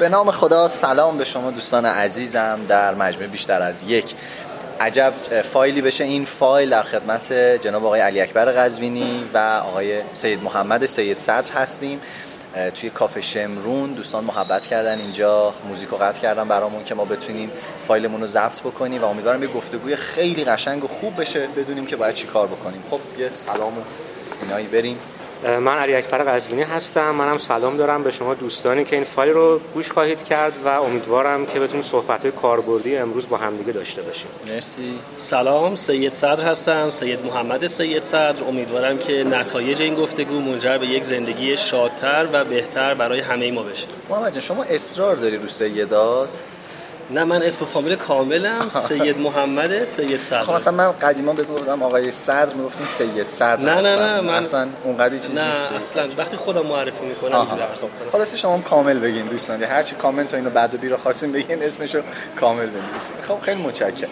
به نام خدا. سلام به شما دوستان عزیزم در مجموعه بیشتر از یک. عجب فایلی بشه این فایل. در خدمت جناب آقای علی اکبر قزوینی و آقای سید محمد سید صدر هستیم. توی کافه شمرون دوستان محبت کردن، اینجا موزیکو قطع کردن برامون که ما بتونیم فایلمون رو ضبط بکنیم و امیدوارم یه گفتگوی خیلی قشنگ و خوب بشه، بدونیم که باید چی کار بکنیم. خب یه سلام و اینایی بریم. من علی اکبر قزوینی هستم. منم سلام دارم به شما دوستانی که این فایل رو گوش خواهید کرد و امیدوارم که بتونیم صحبت‌های کاربردی امروز با همدیگه داشته باشیم. مرسی. سلام، سید صدر هستم، سید محمد سید صدر. امیدوارم که نتایج این گفتگو منجر به یک زندگی شادتر و بهتر برای همه ما بشه. محمد جان شما اصرار داری رو سیدات؟ نه، من اسم فامیل کاملم سید محمد سید صدر. خب مثلا من قدیما بهت گفتم آقای صدر، میگفتین سید صدر. نه من اصلا اونقدی چیزی نیست. نه اصلا وقتی خودم معرفی میکنم اینجوری حرف میزنم. خلاص شما هم کامل بگین دوستان، هر چی کامنت و اینو بعد و بی رو خواستین بگین اسمشو کامل بنویسین. خب خیلی متشکرم.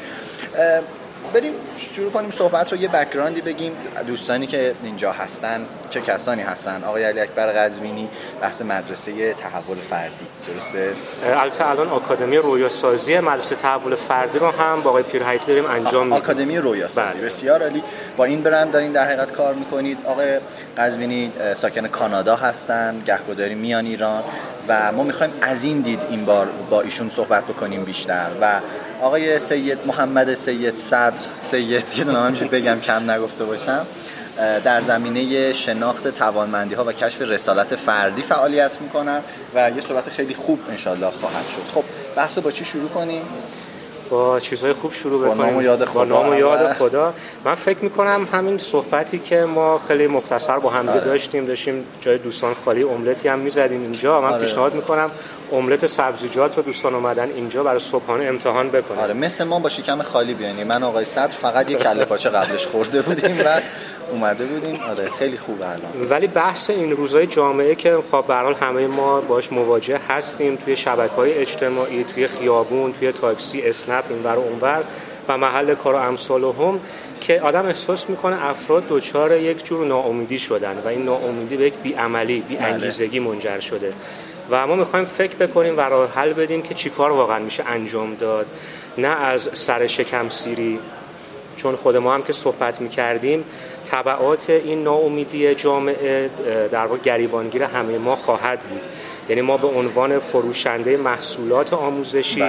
بریم شروع کنیم صحبت رو. یه بک‌گراندی بگیم دوستانی که اینجا هستن چه کسانی هستن. آقای علی اکبر قزوینی بحث مدرسه تحول فردی، درسته؟ البته الان آکادمی رویاسازی مدرسه تحول فردی رو هم با آقای پیرهیتی داریم انجام میدیم. آکادمی رویاسازی. بله. بسیار عالی. با این برند دارین در حقیقت کار میکنید. آقای قزوینی ساکن کانادا هستن، گهگداری میان ایران و ما میخوایم از این دید این بار با ایشون صحبت بکنیم بیشتر. و آقای سید محمد سید صدر، سید یه دونه همینجوری بگم کم نگفته باشم، در زمینه شناخت توانمندی‌ها و کشف رسالت فردی فعالیت میکنن و یه صحبت خیلی خوب انشالله خواهد شد. خب بحث رو با چی شروع کنیم؟ با چیزهای خوب شروع بکنیم. با نام و یاد خدا. با نام و یاد خدا. من فکر میکنم همین صحبتی که ما خیلی مختصر با هم داشتیم جای دوستان خالی املتی هم میزدیم اینجا. من پیشنهاد میکنم املت سبزیجات رو دوستان اومدن اینجا برای صبحانه امتحان بکنن. مثل ما با شکم خالی بیانیم. من آقای صدر فقط یک کله پاچه قبلش خورده بودیم و اومده بودیم. خیلی خوبه الان. ولی بحث این روزهای جامعه که خب به هر حال همه ما باش مواجه هستیم، توی شبکه‌های اجتماعی، توی خیابون، توی تاکسی، اسنپ، اینور و اونور و محل کار و امثالهم، که آدم احساس میکنه افراد دچار یک جور ناامیدی شدن و این ناامیدی به یک بی‌عملی، بی‌انگیزگی منجر شده و ما میخوایم فکر بکنیم و راه حل بدیم که چیکار واقعا میشه انجام داد، نه از سر شکم سیری. چون خود ما هم که صحبت میکردیم تبعات این ناامیدی جامعه در واقع گریبانگیر همه ما خواهد بود. یعنی ما به عنوان فروشنده محصولات آموزشی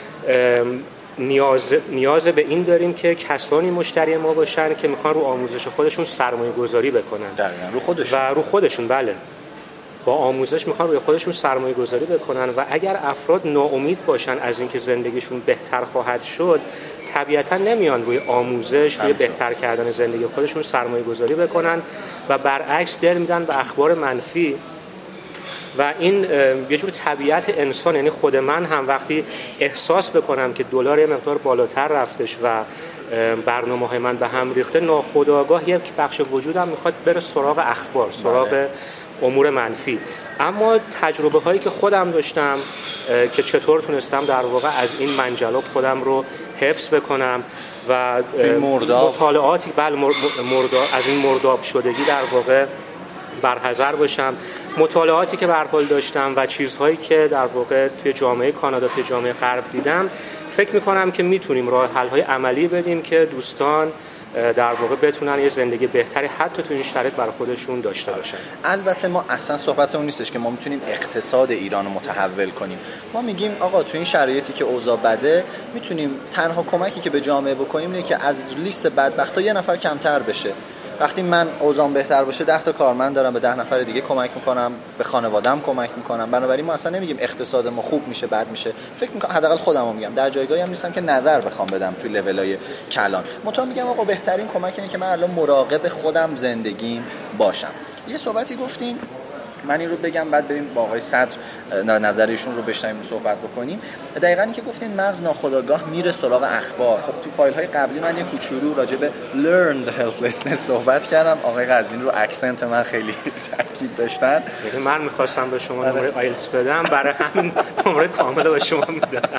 نیاز به این داریم که کسانی مشتری ما باشن که میخوان رو آموزش خودشون سرمایه گذاری بکنن. رو خودشون بله، با آموزش میخوان روی خودشون سرمایه گذاری بکنن و اگر افراد ناامید باشن از اینکه زندگیشون بهتر خواهد شد، طبیعتا نمیان روی آموزش، روی بهتر کردن زندگی خودشون سرمایه گذاری بکنن و برعکس دل میدن به اخبار منفی. و این یه جور طبیعت انسان. یعنی خود من هم وقتی احساس بکنم که دلار یه مقدار بالاتر رفتش و برنامه‌های من به هم ریخته، ناخودآگاه یک بخش وجودم میخواد بره سراغ اخبار، سراغ امور منفی. اما تجربه هایی که خودم داشتم که چطور تونستم در واقع از این منجلاب خودم رو حفظ بکنم و مطالعاتی از این مرداب شدگی در واقع برحذر باشم، مطالعاتی که به هر حال داشتم و چیزهایی که در واقع توی جامعه کانادا، توی جامعه غرب دیدم، فکر می‌کنم که میتونیم راه حل‌های عملی بدیم که دوستان در واقع بتونن یه زندگی بهتری حتی تو این شرایط برای خودشون داشته باشن. البته ما اصلا صحبتمون نیستش که ما میتونیم اقتصاد ایران رو متحول کنیم. ما میگیم آقا تو این شرایطی که اوضاع بده، میتونیم تنها کمکی که به جامعه بکنیم اینه که از لیست بدبختا یه نفر کمتر بشه. وقتی من اوضاعم بهتر باشه 10 تا کارمند دارم، به 10 نفر دیگه کمک میکنم، به خانواده‌ام کمک میکنم. بنابراین ما اصلا نمیگیم اقتصاد ما خوب میشه بد میشه. فکر میکنم، حداقل خودمو میگم، در جایگاهی هم نیستم که نظر بخوام بدم توی لولای کلان. مطمئن میگم آقا بهترین کمک اینه که من الان مراقب خودم زندگیم باشم. یه صحبتی گفتین، من این رو بگم بعد بریم با آقای صدر نظر ایشون رو بشنویم و صحبت بکنیم. دقیقاً این که گفتین مغز ناخودآگاه میره سراغ اخبار. خب تو فایل‌های قبلی من یه کوچولو راجع به learned helplessness صحبت کردم. آقای قزوینی رو اکسنت من خیلی تاکید داشتن. من می‌خواستم به شما نمره آیلتس بدم، برای همین نمره کامل به شما میدادم.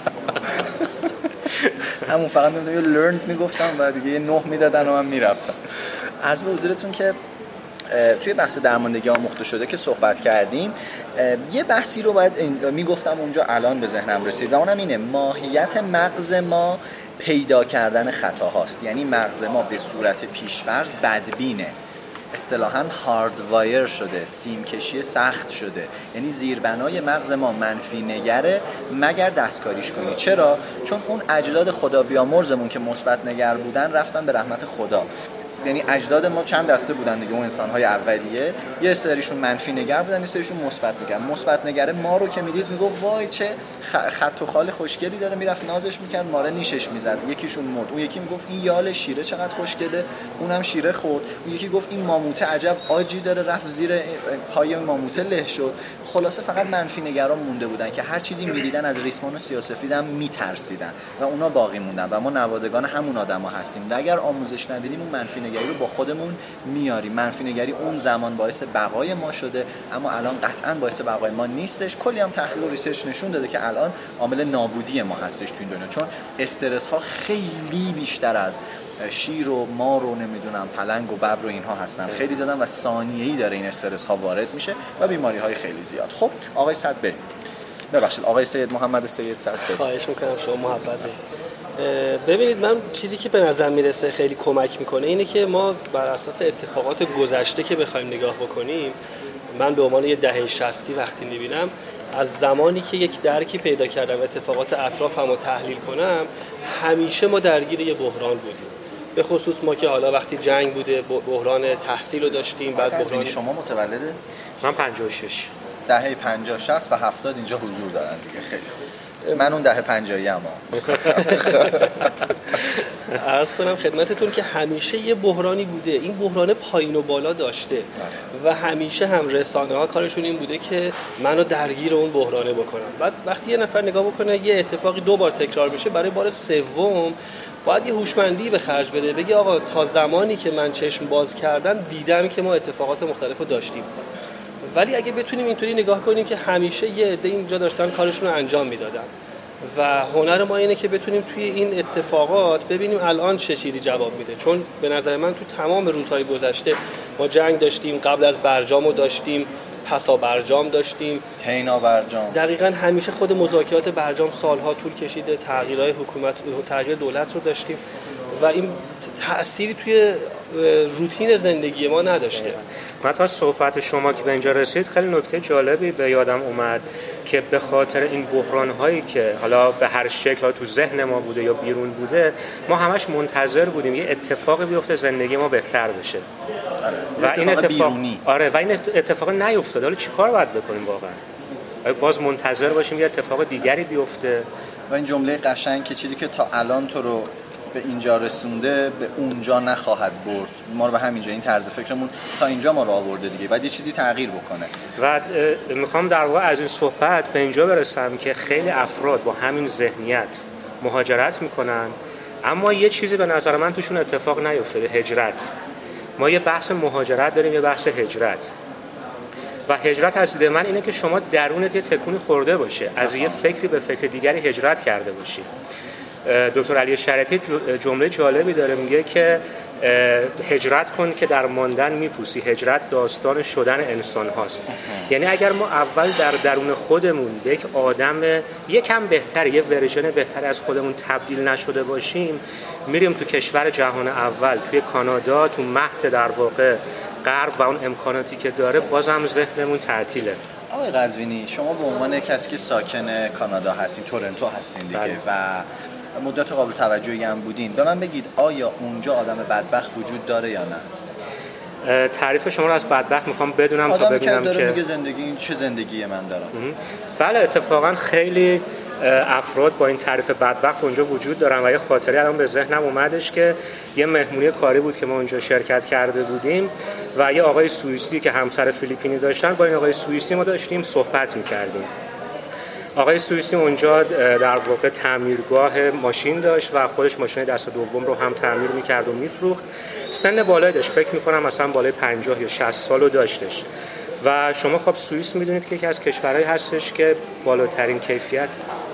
همون فقط می‌گفتم یه learned میگفتم و دیگه یه 9 میدادن و من میرفتم. عرض به حضورتون که توی بحث درماندگی آموخته شده که صحبت کردیم، یه بحثی رو باید میگفتم اونجا الان به ذهنم رسید و اونم اینه: ماهیت مغز ما پیدا کردن خطا هاست. یعنی مغز ما به صورت پیش‌فرض بدبینه، اصطلاحاً هاردوایر شده، سیم کشی سخت شده. یعنی زیربنای مغز ما منفی نگره مگر دستکاریش کنی. چرا؟ چون اون اجداد خدا بیامرزمون که مثبت نگر بودن رفتن به رحمت خدا. یعنی اجداد ما چند دسته بودن دیگه، اون انسان‌های اولیه، یه سریشون منفی نگر بودن، یه سریشون مثبت نگر. مثبت نگره ما رو که میدید میگفت وای چه خط و خال خوشگلی داره، میرفت نازش میکرد، ماره نیشش میزد. یکیشون مرد، اون یکی میگفت این یال شیره چقدر خوشگله، اونم شیره خورد. اون یکی گفت این ماموته عجب آجی داره، رفت زیر پای ماموته له شد. خلاصه فقط منفی نگران مونده بودن که هر چیزی میدیدن از ریسمان و سیاه‌سفید هم میترسیدن و اونا باقی موندن و ما نوادگان همون آدما هستیم. و اگر آموزش نبینیم اون منفی نگری رو با خودمون میاریم. منفی نگری اون زمان باعث بقای ما شده، اما الان قطعاً باعث بقای ما نیستش. کلی هم تحقیق و ریسرچ نشون داده که الان عامل نابودی ما هستش تو این دنیا، چون استرس ها خیلی بیشتر از شیر و مار و نمیدونم پلنگ و ببر و اینها هستن. خیلی زدن و ثانیه‌ای داره این استرس ها وارد میشه و بیماری های خیلی زیاد. خب آقای سعد بریم. ببخشید آقای سید محمد سید سعد. خواهش میکنم، شما محبت. ببینید، من چیزی که به نظر میرسه خیلی کمک میکنه اینه که ما بر اساس اتفاقات گذشته که بخوایم نگاه بکنیم، من به عنوان یه دهه 60 وقتی میبینم، از زمانی که یک درکی پیدا کردم اتفاقات اطرافم رو تحلیل کنم، همیشه ما درگیر یه بحران بودیم. به خصوص ما که حالا وقتی جنگ بوده بحران تحصیل رو داشتیم، بعد بحران. شما متولده؟ من 56. دهه 50 60 و 70 اینجا حضور دارن دیگه. خیلی خوب. من اون دهه 50ی ام. عرض کنم خدمتتون که همیشه یه بحرانی بوده. این بحران پایین و بالا داشته و همیشه هم رسانه‌ها کارشون این بوده که منو درگیر اون بحرانه بکنم. بعد وقتی یه نفر نگاه بکنه یه اتفاقی 2 بار تکرار میشه، برای بار سوم باید یه هوشمندی به خرج بده، بگی آقا تا زمانی که من چشم باز کردم دیدم که ما اتفاقات مختلفو داشتیم. ولی اگه بتونیم اینطوری نگاه کنیم که همیشه یه عده اینجا داشتن کارشون رو انجام میدادن و هنر ما اینه که بتونیم توی این اتفاقات ببینیم الان چه چیزی جواب میده. چون به نظر من تو تمام روزهای گذشته ما جنگ داشتیم، قبل از برجامو داشتیم، پسا برجام داشتیم، حینا برجام. دقیقاً همیشه خود مذاکرات برجام سالها طول کشیده، تغییرهای حکومت، تغییر دولت رو داشتیم و این تأثیری توی روتین زندگی ما نداشته. من تا صحبت شما که به اینجا رسید خیلی نکته جالبی به یادم اومد که به خاطر این بحران‌هایی که حالا به هر شکل تو ذهن ما بوده یا بیرون بوده، ما همش منتظر بودیم یه اتفاقی بیفته زندگی ما بهتر بشه. و این اتفاق و این اتفاق نیفتاد. حالا چیکار باید بکنیم واقعا؟ باز منتظر باشیم یه اتفاق دیگری بیفته؟ و این جمله قشنگ که چیزی که تا الان تو رو به اینجا رسونده به اونجا نخواهد برد. ما رو به همینجا، این طرز فکرمون تا اینجا ما رو آورده دیگه، بعد یه چیزی تغییر بکنه. و میخوام در واقع از این صحبت به اینجا برسم که خیلی افراد با همین ذهنیت مهاجرت میکنن، اما یه چیزی به نظر من توشون اتفاق نیفتاده: هجرت. ما یه بحث مهاجرت داریم، یه بحث هجرت. و هجرت از دید من اینه که شما درونت یه تکونی خورده باشه، از یه فکری به فکر دیگری هجرت کرده باشی. دکتر علی شریعتی جمله جالبی داره، میگه که هجرت کن که در ماندن میپوسی، هجرت داستان شدن انسان هاست. یعنی اگر ما اول در درون خودمون به یک آدم یکم بهتر، یه ورژن بهتر از خودمون تبدیل نشده باشیم، میریم تو کشور جهان اول، توی کانادا، تو مهد در واقع غرب و اون امکاناتی که داره، بازم ذهنمون تعطیله. آقای قزوینی، شما به عنوان کسی که ساکن کانادا هستین، تورنتو هستین دیگه، بله، و مدت قابل توجهی هم بودین، به من بگید آیا اونجا آدم بدبخت وجود داره یا نه؟ تعریف شما رو از بدبخت میخوام بدونم تا ببینم که میگه زندگی این چه زندگی من دارم. بله، اتفاقا خیلی افراد با این تعریف بدبخت اونجا وجود دارن و یه خاطری الان به ذهنم اومدش که یه مهمونی کاری بود که ما اونجا شرکت کرده بودیم و یه آقای سوئیسی که همسر فیلیپینی داشتن، با این آقای سوئیسی ما داشتیم صحبت میکردیم. آقای سوئیسی اونجا در واقع تعمیرگاه ماشین داشت و خودش ماشین دست دوم رو هم تعمیر میکرد و میفروخت. سن بالایی داشت، فکر میکنم مثلا بالای 50 یا 60 سالو داشتش. و شما خب سوئیس میدونید که یکی از کشورهایی هستش که بالاترین کیفیت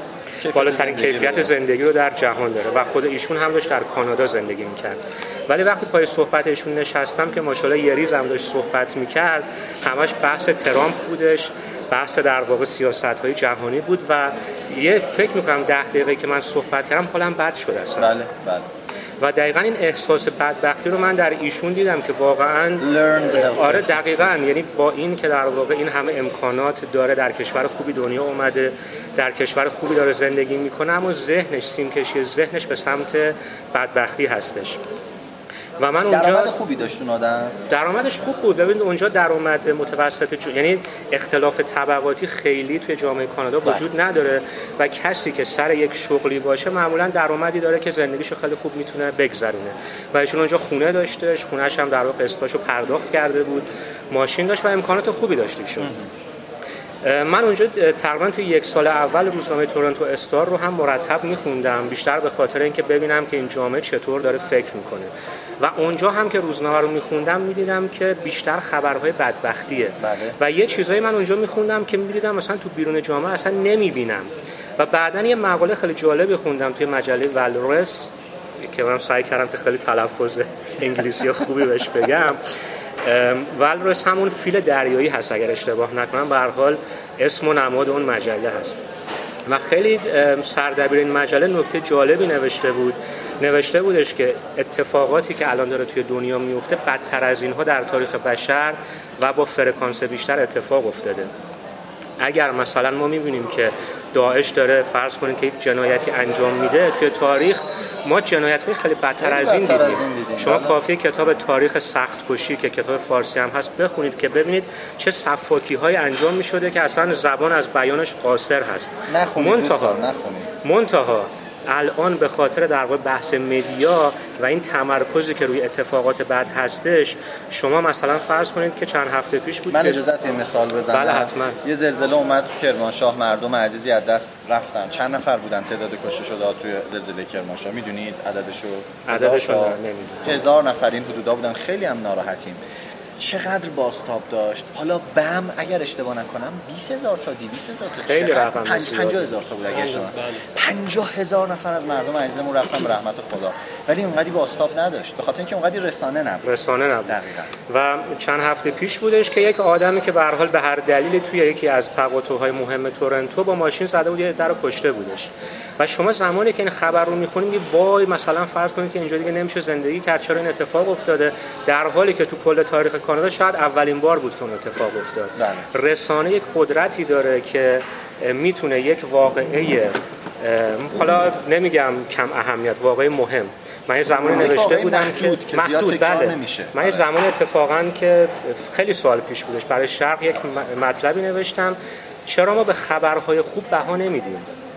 بالاترین کیفیت زندگی رو در جهان داره و خود ایشون هم داشت در کانادا زندگی میکرد. ولی وقتی پای صحبت ایشون نشستم که ماشاءالله یه ریز هم داشت صحبت میکرد، همش بحث ترامپ بودش، بحث در واقع سیاست‌های جهانی بود و یه فکر می‌کنم 10 دقیقه که من صحبت کردم حالم بد شد اصلا. بله. و دقیقاً این احساس بدبختی رو من در ایشون دیدم که واقعاً آره دقیقاً، یعنی با این که در واقع این همه امکانات داره، در کشور خوبی دنیا اومده، در کشور خوبی داره زندگی میکنه، اما ذهنش، سیمکشی ذهنش به سمت بدبختی هستش. و من اونجا درآمد خوبی داشت اون آدم، درآمدش خوب بود. ببینید اونجا درآمد متوسط یعنی اختلاف طبقاتی خیلی توی جامعه کانادا وجود نداره و کسی که سر یک شغلی باشه معمولا درآمدی داره که زندگیشو خیلی خوب میتونه بگذرونه. و ایشون اونجا خونه داشتش، خونه‌ش هم در واقع قسطاشو پرداخت کرده بود، ماشین داشت و امکانات خوبی داشت ایشون. من اونجا تقریبا توی 1 سال اول روزنامه تورنتو استار رو هم مرتب میخوندم، بیشتر به خاطر اینکه ببینم که این جامعه چطور داره فکر میکنه. و اونجا هم که روزنامه رو میخوندم میدیدم که بیشتر خبرهای بدبختیه. و یه چیزایی من اونجا میخوندم که میدیدم مثلا تو بیرون جامعه اصلا نمیبینم. و بعدن یه مقاله خیلی جالبی خوندم توی مجله والرس که من سعی کردم که خیلی تلفظ انگلیسی خوبی بهش بگم. والرس همون فیل دریایی هست اگر اشتباه نکنم، به هر حال اسم و نماد اون مجله هست. و خیلی سردبیر این مجله نکته جالبی نوشته بودش که اتفاقاتی که الان داره توی دنیا میفته بدتر از اینها در تاریخ بشر و با فرکانس بیشتر اتفاق افتاده. اگر مثلا ما میبینیم که داعش داره فرض کنیم که یک جنایتی انجام میده توی تاریخ، ما جنایت‌های خیلی بدتر از این دیدیم. شما کافیه کتاب تاریخ سخت‌کشی که کتاب فارسی هم هست بخونید که ببینید چه سفاکی‌های انجام می‌شده که اصلا زبان از بیانش قاصر هست. منتها الان به خاطر در واقع بحث مدیا و این تمرکزی که روی اتفاقات بد هستش، شما مثلا فرض کنید که چند هفته پیش بود، من اجازهت یه مثال بزنم. بله حتما. یه زلزله اومد تو کرمانشاه، مردم عزیزی از دست رفتن. چند نفر بودن تعداد کشته شده توی زلزله کرمانشاه؟ میدونید عددشو نمیدونم. 1000 نفر این حدودا بودن. خیلی هم ناراحتیم. چقدر بازتاب داشت. حالا بم اگر اشتباه نکنم 20000 تا 200000 تا خیلی رقم 50000 تا بود اگه اشتباه نکنم. 50000 نفر از مردم عزیزمون رفتن به رحمت خدا، ولی اونقدی بازتاب نداشت به خاطر اینکه اونقدی رسانه نبود. دقیقاً. و چند هفته پیش بودش که یک آدمی که به هر حال به هر دلیلی توی یکی از تقاطع‌های مهم تورنتو با ماشین زده بود، یه درو کشته بودش. و شما زمانی که این خبر رو می‌خونید وای مثلا فرض کنید که اینجا دیگه نمیشه زندگی کرد، چرا این اتفاق افتاده، در حالی که تو کل تاریخ کانادا شاید اولین بار بود که اون اتفاق افتاد. رسانه یک قدرتی داره که میتونه یک واقعه، حالا نمیگم کم اهمیت، واقعه مهم. من یه زمانی نوشته بودم که محدود نمیشه. من یه زمانی اتفاقا که خیلی سوال پیش بودش برای شرق یک مطلبی نوشتم، چرا ما به خبرهای خوب بها نمیدیم؟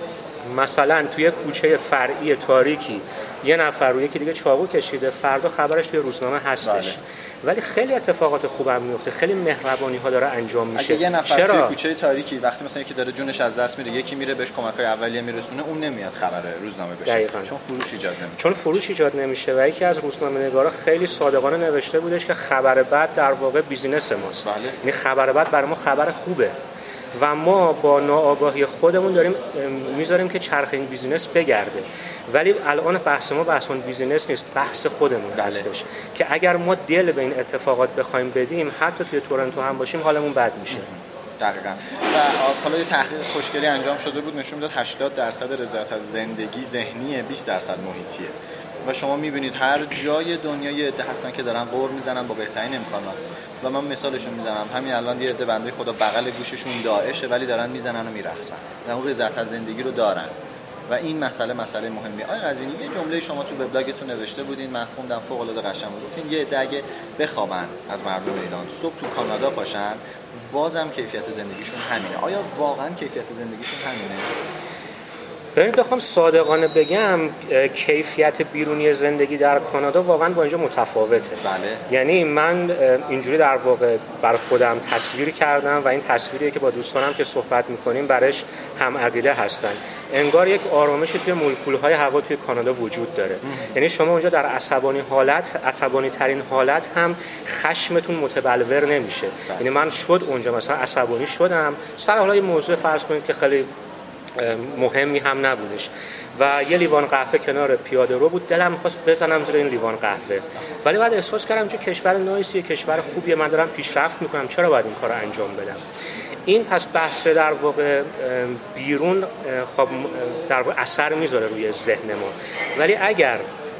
مثلا توی کوچه فرعی تاریکی یه نفر رو یکی دیگه چاقو کشیده، فردا خبرش توی روزنامه هستش. ولی خیلی اتفاقات خوبم میفته، خیلی مهربانی ها داره انجام میشه. اگه یه نفر توی کوچه تاریکی وقتی مثلا یکی داره جونش از دست میره، یکی میره بهش کمک‌های اولیه میرسونه، اون نمیاد خبر روزنامه بشه. دقیقاً. چون فروش ایجاد نمیشه. و یکی از روزنامه‌نگارا خیلی صادقانه نوشته بودش که خبر بد در واقع بیزینس ماست. یعنی خبر بد برای ما خبر خوبه و ما با ناآگاهی خودمون داریم میذاریم که چرخ این بیزینس بگرده. ولی الان بحث ما بحث اون بیزینس نیست، بحث خودمون هستش که اگر ما دل به این اتفاقات بخوایم بدیم، حتی توی تورنتو هم باشیم، حالمون بد میشه. دقیقاً. و حالا یه تحقیق خوشگلی انجام شده بود، نشون میداد 80% رضایت از زندگی ذهنیه، 20% محیطیه. و شما میبینید هر جای دنیا یه عده هستن که دارن قور میزنن با بهترین امکانات. و من مثالشون میزنم، همین الان یه عده بنده خدا بغل گوششون داعشه ولی دارن میزنن و میرقصن و اون رضایت از زندگی رو دارن. و این مسئله مهمیه. آقای قزوینی، یه جمله شما تو وبلاگتون نوشته بودین، من خوندم، فوق العاده قشنگ بود. گفتین یه عده اگه بخوابن از مردم ایران، صبح تو کانادا پاشن، بازم کیفیت زندگیشون همینه. آیا واقعا کیفیت زندگیشون همینه؟ ببینید بخوام صادقانه بگم، کیفیت بیرونی زندگی در کانادا واقعا با اینجا متفاوته. یعنی من اینجوری در واقع برای خودم تصویر کردم و این تصویریه که با دوستانم که صحبت میکنیم برش هم عقیده هستن. انگار یک آرامشی توی مولکول‌های هوا توی کانادا وجود داره. یعنی شما اونجا در عصبانی ترین حالت هم خشمتون متبلور نمیشه. یعنی من اونجا مثلا عصبانی شدم سر حالا یه موضوع فرض کنید که خیلی مهمی هم نبودش و یه لیوان قهوه کنار پیاده رو بود، دلم می‌خواست بزنم زیر این لیوان قهوه، ولی بعد احساس کردم که کشور نایسیه، کشور خوبیه، من دارم پیشرفت میکنم، چرا باید این کارو انجام بدم؟ این پس بحث در واقع بیرون خب در واقع اثر میذاره روی ذهن ما، ولی اگر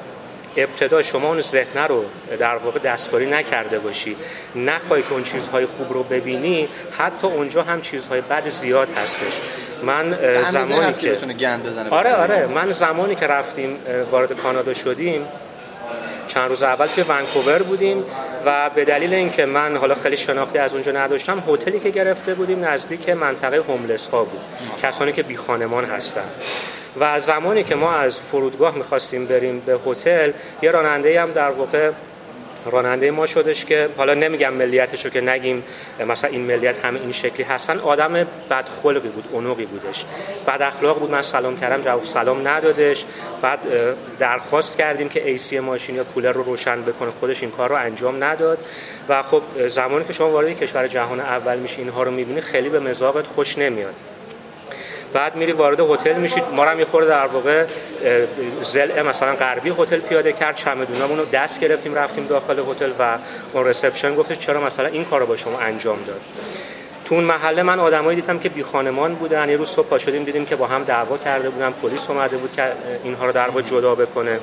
ابتدا شما اون ذهن رو در واقع دستکاری نکرده باشی، نخوای که اون چیزهای خوب رو ببینی، حتی اونجا هم چیزهای بد زیاد هستش. من زمانی که بتونه گند بزنه، آره من زمانی که رفتیم وارد کانادا شدیم، چند روز اول توی ونکوور بودیم و به دلیل اینکه من حالا خیلی شناختی از اونجا نداشتم، هتلی که گرفته بودیم نزدیک منطقه هوملس ها بود، کسانی که بی خانمان هستن. و زمانی که ما از فرودگاه می‌خواستیم بریم به هتل، یه راننده هم در واقع راننده ما شدش که حالا نمیگم ملیتشو که نگیم مثلا این ملیت همه این شکلی هستن، آدم بدخلقی بود، اونوقی بودش، بد اخلاق بود. من سلام کردم جواب سلام ندادش، بعد درخواست کردیم که ایسی ماشین یا کولر رو روشن بکنه، خودش این کار رو انجام نداد. و خب زمانی که شما وارد کشور جهان اول میشی اینها رو میبینی، خیلی به مزاقت خوش نمیاد. بعد میری وارد هتل میشید، ما رو هم یه خورده در واقع ضلع مثلا غربی هتل پیاده کرد، چمدونامون رو دست گرفتیم رفتیم داخل هتل و اون رسپشن گفتش چرا مثلا این کارو با شما انجام داد. تو اون محله من آدمایی دیدم که بی خانمان بودن، یه روز صبح پا شدیم دیدیم که با هم دعوا کرده بودن، پلیس اومده بود که اینها رو در واقع جدا بکنه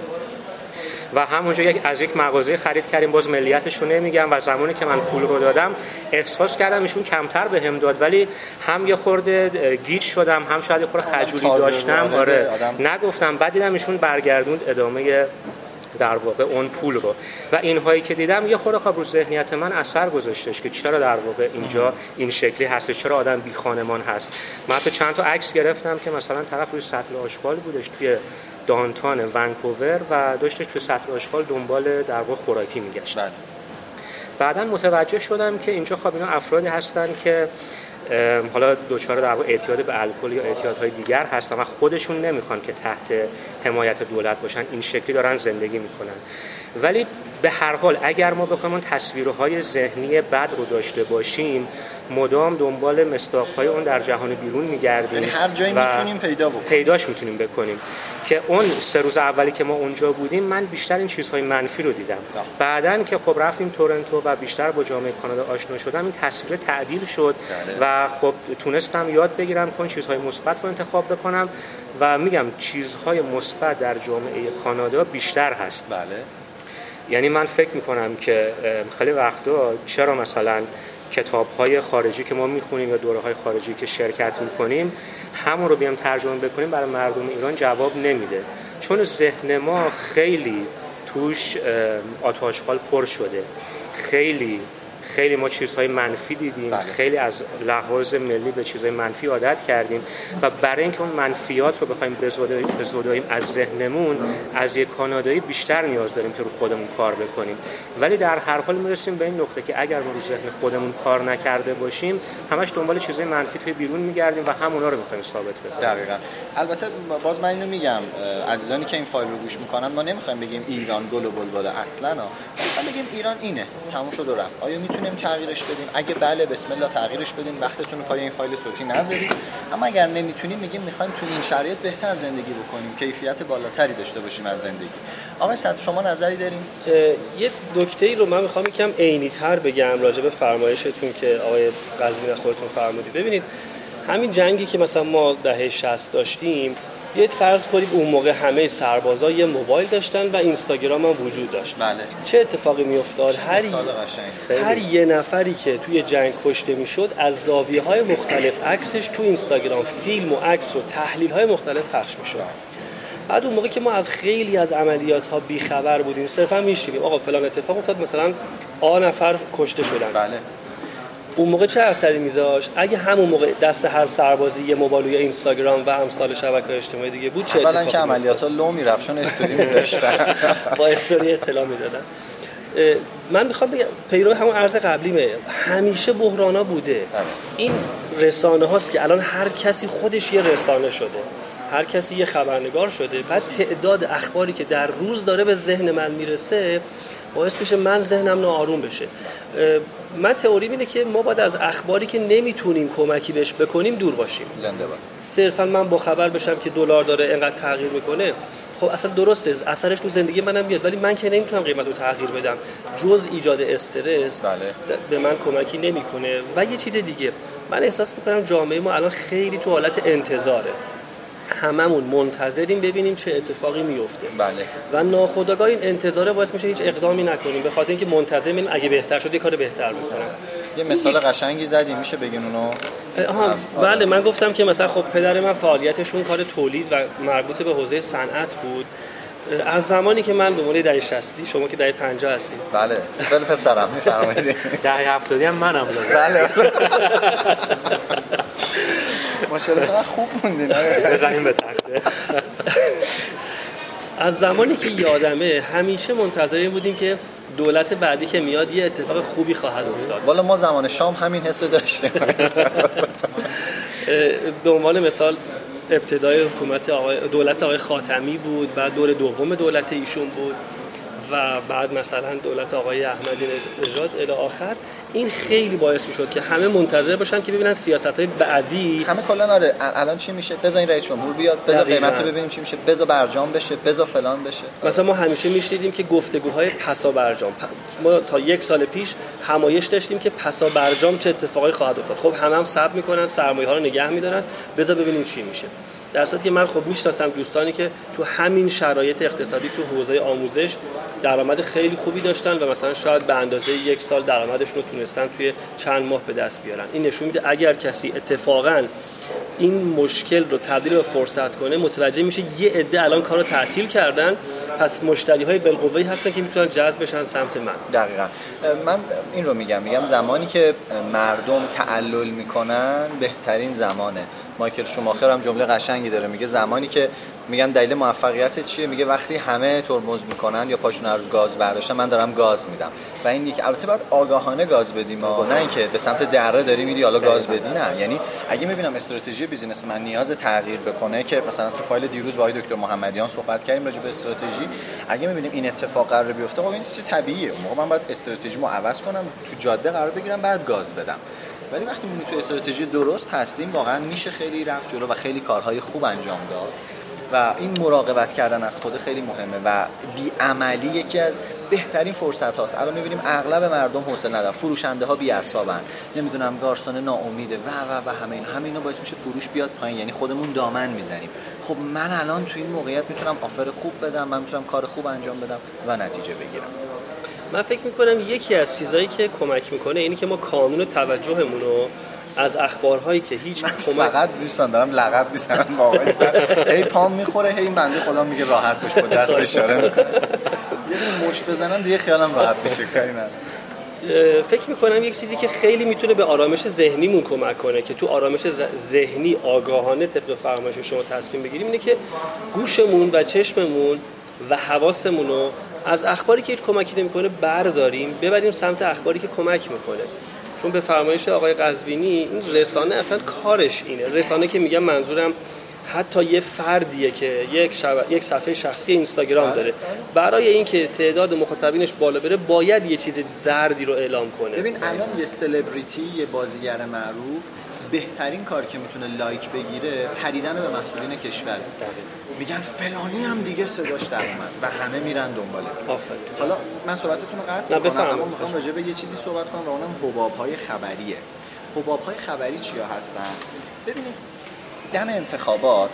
و همونجا از یک مغازه خرید کردیم، باز ملیتش رو نمیگم. و زمانی که من پول رو دادم احساس کردم ایشون کمتر بهم داد، ولی هم یه خورده گیج شدم، هم شاید یه خورده خجولی داشتم، آره نگفتم. بعد دیدم ایشون برگردوند ادامه در واقع اون پول رو و اینهایی که دیدم یه خورده خب رو ذهنیت من اثر گذاشتش که چرا در واقع اینجا این شکلی هست، چرا آدم بی خانمان هست. من حتی چند تا عکس گرفتم که مثلا طرف روی سطل آشغال بودش توی دانتان ونکوور و داشتش توی سطل آشغال دنبال در واقع خوراکی میگشت. بعداً متوجه شدم که اینجا خب اینا افرادی هستن که حالا دچار در واقع اعتیاد به الکل یا اعتیادهای دیگر هستن و خودشون نمیخوان که تحت حمایت دولت باشن، این شکلی دارن زندگی میکنن. ولی به هر حال اگر ما بخوایم اون تصویرهای ذهنی بد رو داشته باشیم، مدام دنبال مصداق‌های اون در جهان بیرون میگردیم، یعنی هر جایی میتونیم پیداش میتونیم بکنیم. که اون 3 روز اولی که ما اونجا بودیم من بیشتر این چیزهای منفی رو دیدم. بعدن که خب رفتیم تورنتو و بیشتر با جامعه کانادا آشنا شدم، این تصویر تعدیل شد و خب تونستم یاد بگیرم که اون چیزهای مثبت رو انتخاب بکنم و میگم چیزهای مثبت در جامعه کانادا بیشتر هست. بله. یعنی من فکر میکنم که خیلی وقتا چرا مثلا کتاب‌های خارجی که ما میخونیم یا دوره‌های خارجی که شرکت میکنیم همون رو بیام ترجمه بکنیم برای مردم ایران جواب نمیده، چون ذهن ما خیلی توش آتش‌خال پر شده، خیلی ما چیزهای منفی دیدیم. بله. خیلی از لحاظ ملی به چیزهای منفی عادت کردیم و برای اینکه اون منفیات رو بخوایم بزوداییم از ذهنمون، از یک کانادایی بیشتر نیاز داریم که رو خودمون کار بکنیم. ولی در هر حال میرسیم به این نقطه که اگر ما رو ذهن خودمون کار نکرده باشیم، همش دنبال چیزهای منفی توی بیرون میگردیم و همونا رو میخوایم ثابت بکنیم. دقیقاً. البته باز من اینو میگم عزیزانی که این فایل رو گوش میکنن، ما نمیخوایم بگیم ایران گل و بلبل اصلا، ما بگیم ایران اینه، تموم شد و رفت. آیا میتونیم تغییرش بدیم؟ اگه بله بسم الله تغییرش بدیم، وقتتون رو پای این فایل صوتی نذارید. اما اگر نمیتونیم میگیم میخوایم تو این شرایط بهتر زندگی بکنیم، کیفیت بالاتری داشته باشیم از زندگی. آقای صدر شما نظری دارین؟ یه نکته‌ای رو من میخوام یکم عینی‌تر بگم راجع به فرمایشتون که آقای قزوینی خودتون فرمودید. ببینید همین جنگی که مثلا ما دهه 60 داشتیم، یه فرض کنید اون موقع همه سربازا یه موبایل داشتن و اینستاگرام هم وجود داشت. بله. چه اتفاقی میافتاد؟ هر یه نفری که توی جنگ کشته میشد از زاویه‌های مختلف عکسش تو اینستاگرام فیلم و عکس و تحلیل‌های مختلف پخش میشد. بعد اون موقع که ما از خیلی از عملیات‌ها بی‌خبر بودیم، صرفا میشنیدیم آقا فلان اتفاق افتاد، مثلا نفر کشته شدن. بله. اون موقع چه اثری میذاشت؟ اگه همون موقع دست هر سربازی یه موبایل یا اینستاگرام و امثال شبکه‌های اجتماعی دیگه بود، چه اتفاقی که عملیات‌ها لو میرفت چون استوری میذاشتن با استوری اطلاع میدادن. من میخوام بگم پیرو همون عرض قبلیمه، همیشه بحرانا بوده. این رسانه هاست که الان هر کسی خودش یه رسانه شده، هر کسی یه خبرنگار شده. بعد تعداد اخباری که در روز داره به ذهن من میرسه باعث میشه من ذهنم ناآروم بشه. من تئوریم اینه که ما باید از اخباری که نمیتونیم کمکی بهش بکنیم دور باشیم. زنده باد. صرفا من با خبر بشم که دلار داره اینقدر تغییر میکنه، خب اصلا درسته اثرش تو زندگی منم بیاد، ولی من که نمیتونم قیمت رو تغییر بدم. جز ایجاد استرس به من کمکی نمیکنه. و یه چیز دیگه، من احساس میکنم جامعه ما الان خیلی تو حالت انتظاره، هممون منتظریم ببینیم چه اتفاقی میفته. بله. و ناخودآگاه این انتظاره باعث میشه هیچ اقدامی نکنیم، به خاطر اینکه منتظر ببینیم اگه بهتر شد یه کار بهتر بکنم. یه مثال قشنگی زدی، میشه بگین اونو؟ بله، من گفتم که مثلا خب پدر من فعالیتشون کار تولید و مربوط به حوزه صنعت بود. از زمانی که من به عنوان دهه 60، شما که دهه 50 هستید. بله، خیلی پسرم میفرمایید. دهه 70 هم منم. بله. ماشاءالله چقدر خوب موندین. بزنیم به تخته. از زمانی که یادمه همیشه منتظر این بودیم که دولت بعدی که میاد یه اتفاق خوبی خواهد افتاد. والا ما زمان شام همین حسو داشتیم. به عنوان مثال ابتدای حکومت دولت آقای خاتمی بود، بعد دور دوم دولت ایشون بود و بعد مثلا دولت آقای احمدی نژاد الی آخر. این خیلی باعث میشد که همه منتظر باشن که ببینن سیاست‌های بعدی همه کلا آره الان چی میشه، بذار این رئیس جمهور بیاد، بذار قیمت رو ببینیم چی میشه، بذار برجام بشه، بذار فلان بشه. مثلا ما همیشه میشنیدیم که گفتگوهای پسا برجام، ما تا 1 سال پیش همایش داشتیم که پسا برجام چه اتفاقی خواهد افتاد. خب هم صبر میکنن، سرمایه‌ها رو نگه میدارن، بذار ببینیم چی میشه. در صورتی که من خب میشناسم دوستانی که تو همین شرایط اقتصادی تو حوزه آموزش درآمد خیلی خوبی داشتن و مثلا شاید به اندازه 1 سال درآمدشون رو تونستن توی چند ماه به دست بیارن. این نشون میده اگر کسی اتفاقاً این مشکل رو تبدیل به فرصت کنه، متوجه میشه یه عده الان کارو تعطیل کردن، پس مشتری‌های بالقوه‌ای هستن که میتونن جذب بشن سمت من. دقیقاً. من این رو میگم زمانی که مردم تعلل میکنن بهترین زمانه. مایکل شوماخر هم جمله قشنگی داره، میگه زمانی که میگن دلیل موفقیت چیه، میگه وقتی همه ترمز میکنن یا پاشون از گاز برداشتن من دارم گاز میدم. و این دیگه البته باید آگاهانه گاز بدیم، نه اینکه به سمت دره داری میری حالا گاز بدی. نه، یعنی اگه میبینم استراتژی بیزینس من نیاز تغییر بکنه، که مثلا تو فایل دیروز با دکتر محمدیان صحبت کردیم راجع به استراتژی، اگه میبینیم این اتفاق قرار بیفته، خب این چیز طبیعیه، موقع من باید استراتژیمو عوض کنم، تو جاده قرار بگیرم، بعد گاز بدم. ولی وقتی میبینیم تو استراتژی درست هستیم، واقعا میشه خیلی رفت جلو و خیلی کارهای خوب انجام داد. و این مراقبت کردن از خود خیلی مهمه و بی‌عملی یکی از بهترین فرصت هاست. الان میبینیم اغلب مردم حوصله ندارن، فروشنده ها بی‌عصابن، نمیدونم گارسون ناامیده و همینا باعث میشه فروش بیاد پایین، یعنی خودمون دامن میزنیم. خب من الان تو این موقعیت میتونم آفر خوب بدم، من میتونم کار خوب انجام بدم و نتیجه بگیرم. من فکر میکنم یکی از چیزایی که کمک میکنه اینی که ما کانون توجهمون رو از اخبارهایی که هیچ فقط دوستان دارم لغت میزنم واقعا هی پام میخوره، هی بنده خدا میگه راحت باش، با دست اشاره میکنه یه دونه مش بزنم دیگه خیالم راحت بشه. کاری نداره. فکر میکنم یک چیزی که خیلی میتونه به آرامش ذهنیمون کمک کنه که تو آرامش ذهنی آگاهانه طبق فرمایش شما تصمیم بگیریم، اینه که گوشمون و چشممون و حواسمون رو از اخباری که هیچ کمکی نمیکنه برداریم، ببریم سمت اخباری که کمک میکنه. چون به فرمایش آقای قزوینی این رسانه اصلا کارش اینه. رسانه که میگم منظورم حتی یه فردیه که یک صفحه شخصی اینستاگرام داره، برای اینکه تعداد مخاطبینش بالا بره باید یه چیز زردی رو اعلام کنه. ببین الان یه سلبریتی، یه بازیگر معروف، بهترین کار که میتونه لایک بگیره پریدن به مسئولین کشور. میگن فلانی هم دیگه صداش در اومد و همه میرن دنباله. حالا من صحبتتون رو قطع میکنم، اما میخوام راجع به یه چیزی صحبت کنم و اونم حباب‌های خبریه. حباب‌های خبری چیا هستن؟ ببینید دم انتخابات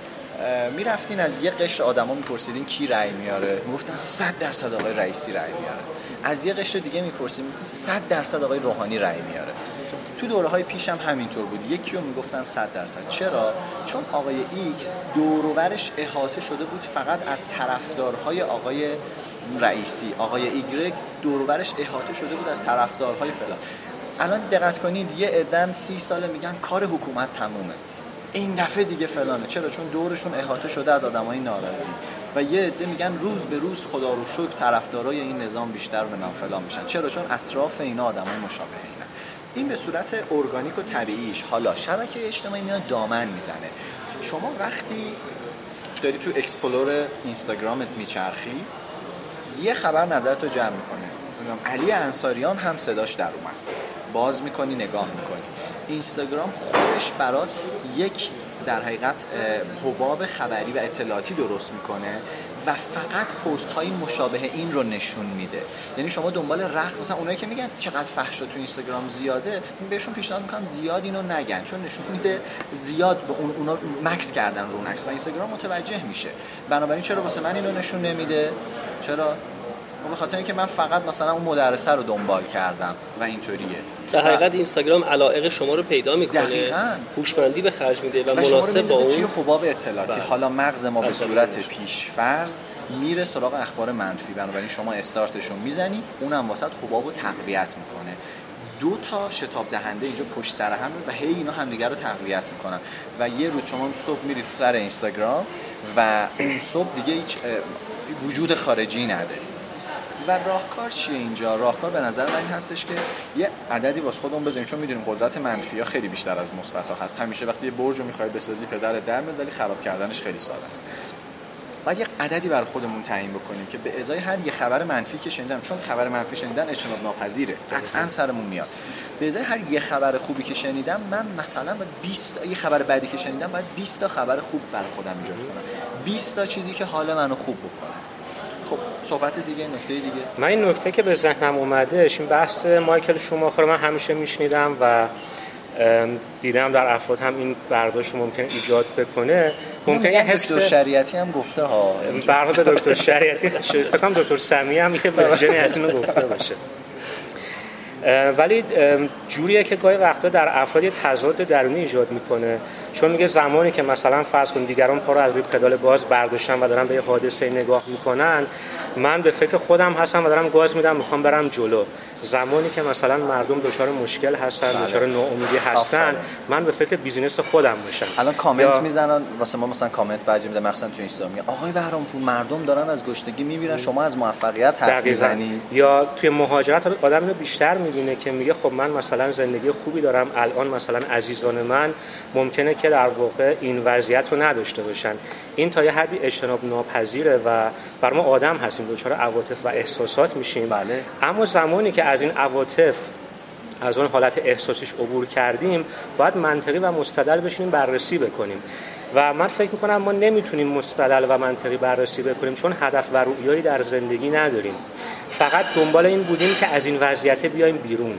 میرفتین از یه قشر آدما میپرسیدین کی رأی میاره، میگفتن 100% آقای رئیسی رأی میاره. از یه قشر دیگه میپرسیدین میگفتن 100% آقای روحانی رأی میاره. تو دوره‌های پیش هم همینطور بود، یکی رو میگفتن 100%. چرا؟ چون آقای ایکس دور و برش احاطه شده بود فقط از طرفدارهای آقای رئیسی، آقای ایگرگ دور و برش احاطه شده بود از طرفدارهای فلان. الان دقت کنید یه عدن 30 ساله میگن کار حکومت تمومه، این دفعه دیگه فلانه. چرا؟ چون دورشون احاطه شده از آدمای ناراضی. و یه عده میگن روز به روز خدا رو شکر طرفدارای این نظام بیشتر به من فلان میشن. چرا؟ چون اطراف اینا آدمای مشابه اینن. این به صورت ارگانیک و طبیعیش. حالا شبکه اجتماعی میاد دامن میزنه. شما وقتی داری تو اکسپلور اینستاگرامت میچرخی یه خبر نظرتو جمع میکنه، علی انصاریان هم صداش در اومد، باز میکنی نگاه میکنی، اینستاگرام خودش برات یک در حقیقت حباب خبری و اطلاعاتی درست میکنه و فقط پست های مشابه این رو نشون میده. یعنی شما دنبال رخت، مثلا اونایی که میگن چقدر فحش تو اینستاگرام زیاده، بهشون پیشنهاد میکنم زیاد اینو نگن، چون نشون میده زیاد به اونا مکس کردن رو عکس و اینستاگرام متوجه میشه. بنابراین چرا واسه من اینو نشون نمیده؟ چرا؟ به خاطر اینکه من فقط مثلا اون مدرسه رو دنبال کردم و اینطوریه. در حقیقت اینستاگرام علایق شما رو پیدا میکنه، هوشمندی به خرج میده و مناسب با اون توی حباب اطلاعاتی. حالا مغز ما به صورت پیش‌فرض میره سراغ اخبار منفی، بنابراین شما استارتشو میزنی، اونم واسط حبابو تقویت میکنه. دو تا شتاب دهنده اینجا پشت سر هم و هی اینا همدیگه رو تقویت میکنن و یه روز شما صبح میری تو سر اینستاگرام و صبح دیگه هیچ وجود خارجی نداری. و راهکار چیه اینجا؟ راهکار به نظر من این هستش که یه عددی واسه خودمون بذاریم، چون میدونیم قدرت منفی ها خیلی بیشتر از مثبت ها هست. همیشه وقتی یه برج رو میخوای بسازی پدر در میاد، ولی خراب کردنش خیلی ساده است. باید یه عددی برای خودمون تعیین بکنیم که به ازای هر یه خبر منفی که شنیدم، چون خبر منفی شنیدن اجتناب ناپذیره، قطعاً سرمون میاد، به ازای هر یه خبر خوبی که شنیدم من مثلا باید 20 یه خبر بدی که شنیدم باید 20 تا خبر خوب برای خودم ایجاد کنم، 20 تا چیزی که حال منو خوب بکنه. خب صحبت دیگه، نکته دیگه. من این نکته که به ذهنم اومدهش، این بحث مایکل شوماخر من همیشه میشنیدم و دیدم در افراد هم این برداشت ممکنه ایجاد بکنه. ممکنه یه حس دکتر شریعتی هم گفته ها، برای دکتر شریعتی فکر کنم دکتر سمی هم یه ورژنی از اینو گفته باشه. ولی جوریه که گاهی وقتا در افراد یه تضاد درونی ایجاد میکنه، چون میگه زمانی که مثلا فرض کن دیگران پا رو از روی پدال گاز برداشتن و دارن به یه حادثه نگاه میکنن، من به فکر خودم هستم و دارم گاز میدم میخوام برم جلو. زمانی که مثلا مردم دچار مشکل هستن، دچار ناامیدی هستن، من به فکر بیزینس خودم باشم. الان کامنت میزنن واسه ما، مثلا کامنت بعضی میذارن مثلا تو اینستا میگه آقای بهرامپور مردم دارن از گشنگی میمیرن، شما از موفقیت حرف میزنی. یا توی مهاجرت آدم اینو بیشتر میبینه که میگه خب من مثلا زندگی خوبی دارم الان، مثلا عزیزان من ممکنه که در واقع این وضعیت رو نداشته باشن. این تا یه حدی اجتناب ناپذیره و بر ما آدم هستیم دچار عواطف و احساسات میشیم. بله. اما زمانی که از این عواطف، از اون حالت احساسیش عبور کردیم، باید منطقی و مستدل بشینیم بررسی بکنیم. و من فکر میکنم ما نمیتونیم مستدل و منطقی بررسی بکنیم چون هدف و رؤیایی در زندگی نداریم. فقط دنبال این بودیم که از این وضعیت بیایم بیرون.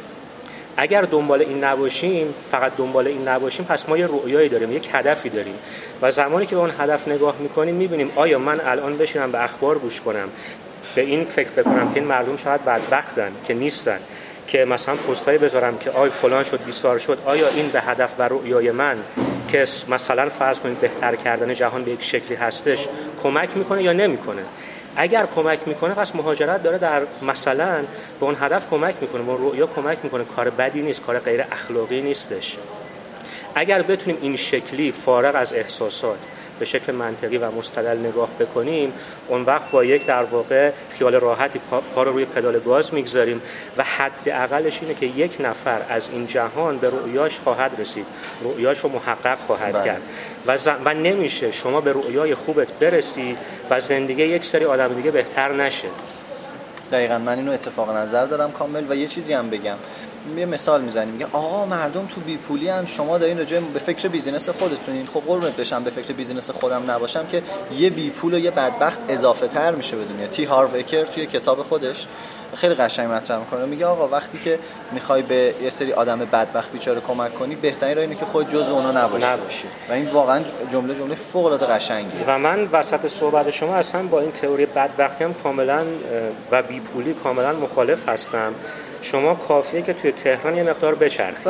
اگر دنبال این نباشیم، فقط دنبال این نباشیم، پس ما یه رؤیایی داریم، یک هدفی داریم و زمانی که به اون هدف نگاه میکنیم میبینیم آیا من الان بشینم به اخبار گوش کنم، به این فکر بکنم که این مردم شاید بدبختن که نیستن، که مثلا پستایی بذارم که آی فلان شد بیسار شد، آیا این به هدف و رؤیای من که مثلا فرض کنید بهتر کردن جهان به یک شکلی هستش کمک میکنه یا نمیکنه؟ اگر کمک میکنه پس مهاجرت داره در مثلا به اون هدف کمک میکنه، به اون رؤیا کمک میکنه، کار بدی نیست، کار غیر اخلاقی نیستش. اگر بتونیم این شکلی فارغ از احساسات به شکل منطقی و مستدل نگاه بکنیم، اون وقت با یک در واقع خیال راحتی پا رو روی پدال گاز میگذاریم و حداقلش اینه که یک نفر از این جهان به رؤیاش خواهد رسید، رؤیاش رو محقق خواهد کرد و نمیشه شما به رؤیای خوبت برسی و زندگی یک سری آدم دیگه بهتر نشه. دقیقاً من اینو اتفاق نظر دارم کامل. و یه چیزی هم بگم، یه مثال میزنیم میگه آقا مردم تو بی پولی ان، شما دارین راجع به فکر بیزینس خودتونین. خب قربونت بشم به فکر بیزینس خودم نباشم که یه بی پول و یه بدبخت اضافه تر میشه به دنیا. تی هارو اکر توی کتاب خودش خیلی قشنگ مطرح میکنه، میگه آقا وقتی که میخوای به یه سری آدم بدبخت بیچاره کمک کنی، بهترین راه اینه که خود جزء اونا نباشی. و این واقعا جمله فوق العاده قشنگیه. و من وسط صحبت شما اصلا با این تئوری بدبختی هم کاملا و بی پولی کاملا مخالف هستم. شما کافیه که توی تهران یه مقدار بچرخید.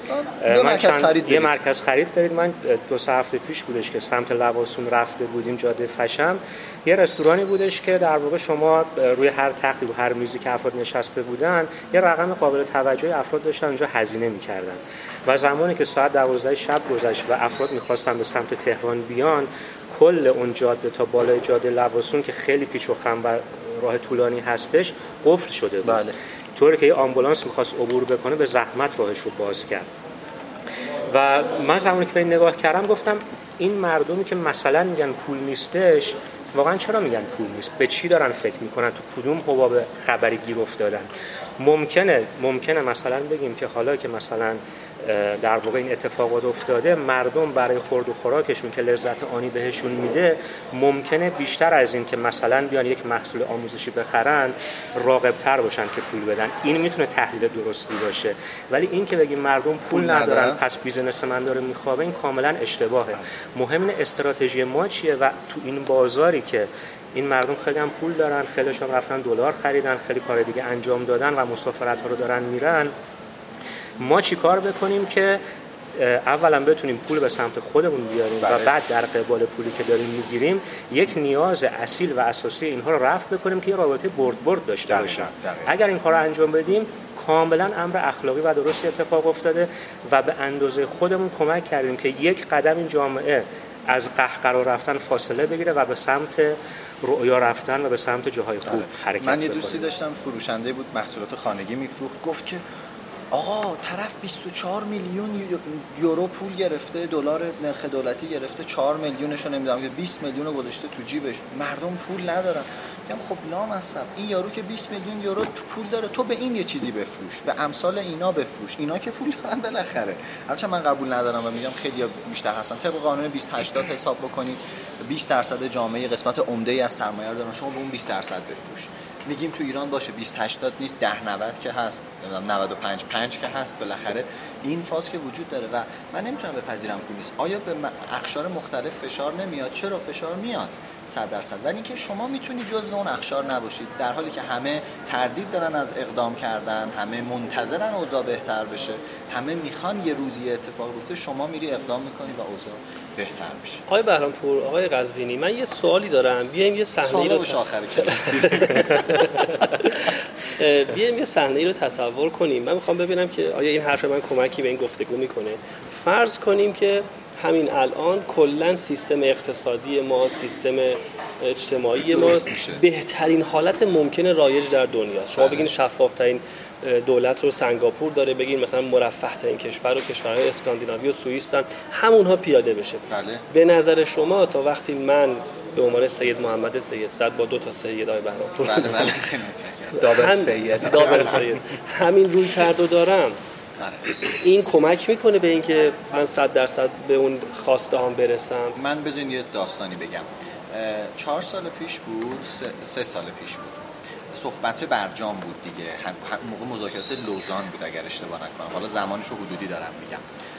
یه مرکز خرید برید. من 2 هفته پیش بودش که سمت لواسون رفته بودیم، جاده فشم، یه رستورانی بودش که در واقع شما روی هر تختی و هر میزی که افراد نشسته بودن یه رقم قابل توجهی افراد داشتن اونجا هزینه می‌کردن و زمانی که ساعت 12 شب گذشت و افراد می‌خواستن به سمت تهران بیان، کل اون جاده تا بالای جاده لواسون که خیلی پیچ و خم و راه طولانی هستش قفل شده بود. بله. طوری که یه آمبولانس می‌خواست عبور بکنه به زحمت راهش رو باز کرد. و من زمانی که به این نگاه کردم گفتم این مردمی که مثلا میگن پول نیستش، واقعا چرا میگن پول نیست؟ به چی دارن فکر میکنن؟ تو کدوم حباب خبری گیر افتادن؟ ممکنه مثلا بگیم که حالا که مثلا در واقع این اتفاقات افتاده، مردم برای خورد و خوراکشون که لذت آنی بهشون میده ممکنه بیشتر از این که مثلا بیان یک محصول آموزشی بخرن راغب‌تر باشن که پول بدن. این میتونه تحلیل درستی باشه، ولی این که بگیم مردم پول ندارن پس بیزنس من داره میخوابه، این کاملا اشتباهه. مهم استراتژی ما چیه و تو این بازاری که این مردم خیلی هم پول دارن، خیلیشون رفتن دلار خریدن، خیلی کار دیگه انجام دادن و مسافرت‌ها رو دارن میرن، ما چی کار بکنیم که اولا بتونیم پول به سمت خودمون بیاریم و بعد در قبال پولی که داریم میگیریم یک نیاز اصیل و اساسی اینها رو رفع بکنیم که یه رابطه برد داشته باشیم. اگر این کار رو انجام بدیم کاملا امر اخلاقی و درستی اتفاق افتاده و به اندازه خودمون کمک کردیم که یک قدم این جامعه از قهقرا رفتن فاصله بگیره و به سمت رؤیا رفتن و به سمت جاهای خوب حرکت بکنه. من یه دوستی داشتم فروشنده بود، محصولات خانگی میفروخت، گفت که آقا طرف 24 میلیون یورو پول گرفته، دلار نرخ دولتی گرفته، 4 میلیونشو نمیدونم که 20 میلیون رو گذاشته تو جیبش، مردم پول ندارن. میگم خب لامصب این یارو که 20 میلیون یورو پول داره، تو به این یه چیزی بفروش، به امثال اینا بفروش، اینا که پول دارن بالاخره. البته من قبول ندارم و میگم خیلی بیشتر هستن. طبق قانون 20/80 حساب بکنید 20% جامعه قسمت عمده‌ای از سرمایه رو دارن، شما به اون 20% بفروش. میگیم تو ایران باشه 20/80 نیست، 10/90 که هست، نمیدونم 95/5 که هست، بالاخره این فاز که وجود داره و من نمیتونم بپذیرم پول نیست. آیا به اقشار مختلف فشار نمیاد؟ چرا فشار میاد 100%، ولی اینکه شما میتونی جزو اون اقشار نباشید، در حالی که همه تردید دارن از اقدام کردن، همه منتظرن اوضاع بهتر بشه، همه میخوان یه روزی اتفاق بیفته، شما میری اقدام میکنی و اوضاع بهتر بشه. آقای بهرامپور، آقای قزوینی، من یه سوالی دارم. بیایم یه صحنه‌ای رو بیایم یه صحنه‌ای رو تصور کنیم. من میخوام ببینم که آیا این حرف من کمکی به این گفتگو میکنه. فرض کنیم که همین الان کلا سیستم اقتصادی ما، سیستم اجتماعی ما بهترین حالت ممکن رایج در دنیاست. شما بگین شفافترین دولت رو سنگاپور داره، بگین مثلا مرفه ترین کشور رو کشورهای اسکاندیناوی و سوئیس همونها پیاده بشه. بله. به نظر شما تا وقتی من به عنوان سید محمد سید صد با 2 تا سید آقای بهرامپور، بله خیلی متشکرم، دابل سید همین روی کردو دارم، این کمک میکنه به اینکه من 100% به اون خواسته هام برسم. من بذارین یه داستانی بگم. 4 سال پیش بود، 3 سال پیش بود، صحبت برجام بود دیگه، موقع مذاکرات لوزان بود اگر اشتباه نکنم، حالا زمانش رو حدودی دارم میگم.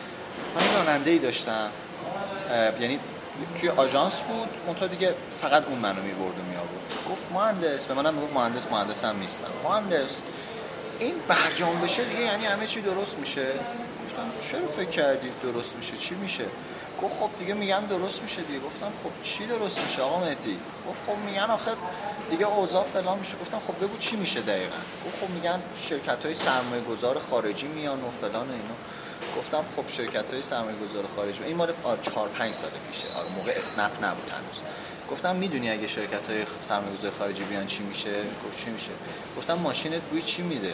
من راننده‌ای داشتم، یعنی توی آژانس بود، منتها دیگه فقط اون منو میبرد و میآورد. گفت مهندس، به منم گفت مهندسم نیستم، مهندس این برجام بشه دیگه یعنی همه چی درست میشه. گفتم چرا فکر کردید درست میشه؟ چی میشه؟ گفت خب دیگه میگن درست میشه دیگه. گفتم خب چی درست میشه آقا مهدی؟ گفت خب میگن آخه دیگه اوضاع فلان میشه. گفتم خب بگو چی میشه دقیقاً؟ گفت خب میگن شرکت‌های سرمایه‌گذار خارجی میان و فلان و اینا. گفتم خب شرکت‌های سرمایه‌گذار خارجی، این مال 4-5 سال پیشه، موقع اسنپ نبود هنوز. گفتم میدونی اگه شرکت‌های سرمایه‌گذار خارجی بیان چی میشه؟ گفت چی میشه؟ گفتم ماشینت بوی چی میده؟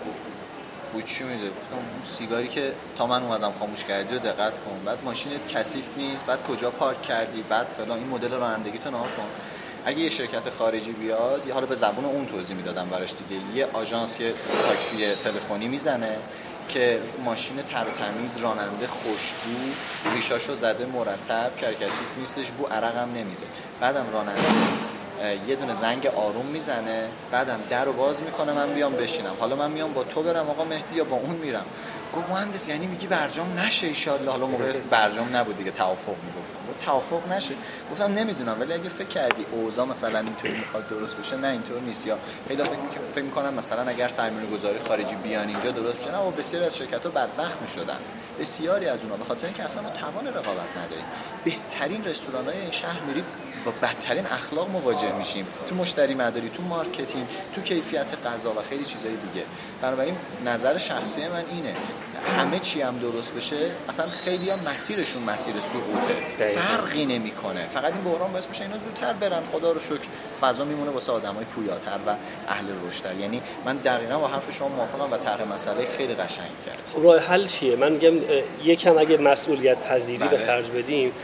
بوی چی میده؟ گفتم اون سیگاری که تا من اومدم خاموش کردی رو دقت کن، بعد ماشینت کثیف نیست، بعد کجا پارک کردی، بعد فلان، این مدل رانندگیتو نگاه کن. اگه یه شرکت خارجی بیاد، یه حالا به زبون اون توضیح میدادم براش دیگه، یه آژانس یه تاکسی تلفنی میزنه که ماشین تر و تمیز، راننده خوشبو، ریشاشو زده مرتب، کرکسیف نیستش، بو عرق هم نمیده. بعدم راننده یه دونه زنگ آروم میزنه، بعدم در رو باز میکنه من بیام بشینم، حالا من میام با تو برم آقا مهدی یا با اون میرم. گفت مهندس یعنی میگی برجام نشه ان شاء الله؟ حالا موقع برجام نبود دیگه، توافق میگفتم. گفت توافق نشه. گفتم نمیدونم، ولی اگه فکر کردی اوضاع مثلا اینطوری میخواد درست بشه، نه اینطور نیست، یا پیدا فکر میکنن مثلا اگر سرمایه‌گذاری خارجی بیان اینجا درست بشه. نه، و بسیاری از شرکت‌ها بدبخت میشدن، بسیاری از اونها، به خاطر اینکه اصلا ما توان رقابت نداریم. بهترین رستوران‌های این شهر میریم با بدترین اخلاق مواجه میشیم، تو مشتری مداری، تو مارکتینگ، تو کیفیت غذا و خیلی چیزای دیگه. بنابراین نظر شخصی من اینه همه چی هم درست بشه، اصلا خیلی‌ها مسیرشون مسیر سقوطه، فرقی نمیکنه، فقط این بحران باعث میشه اینا زودتر برن. خدا رو شکر فضا میمونه واسه آدمای پویاتر و اهل رشدتر. یعنی من دقیقاً با حرف شما موافقم و طرح مسئله خیلی قشنگ کرد. خب راه حل چیه؟ من میگم یکم اگه مسئولیت پذیری به خرج بدیم،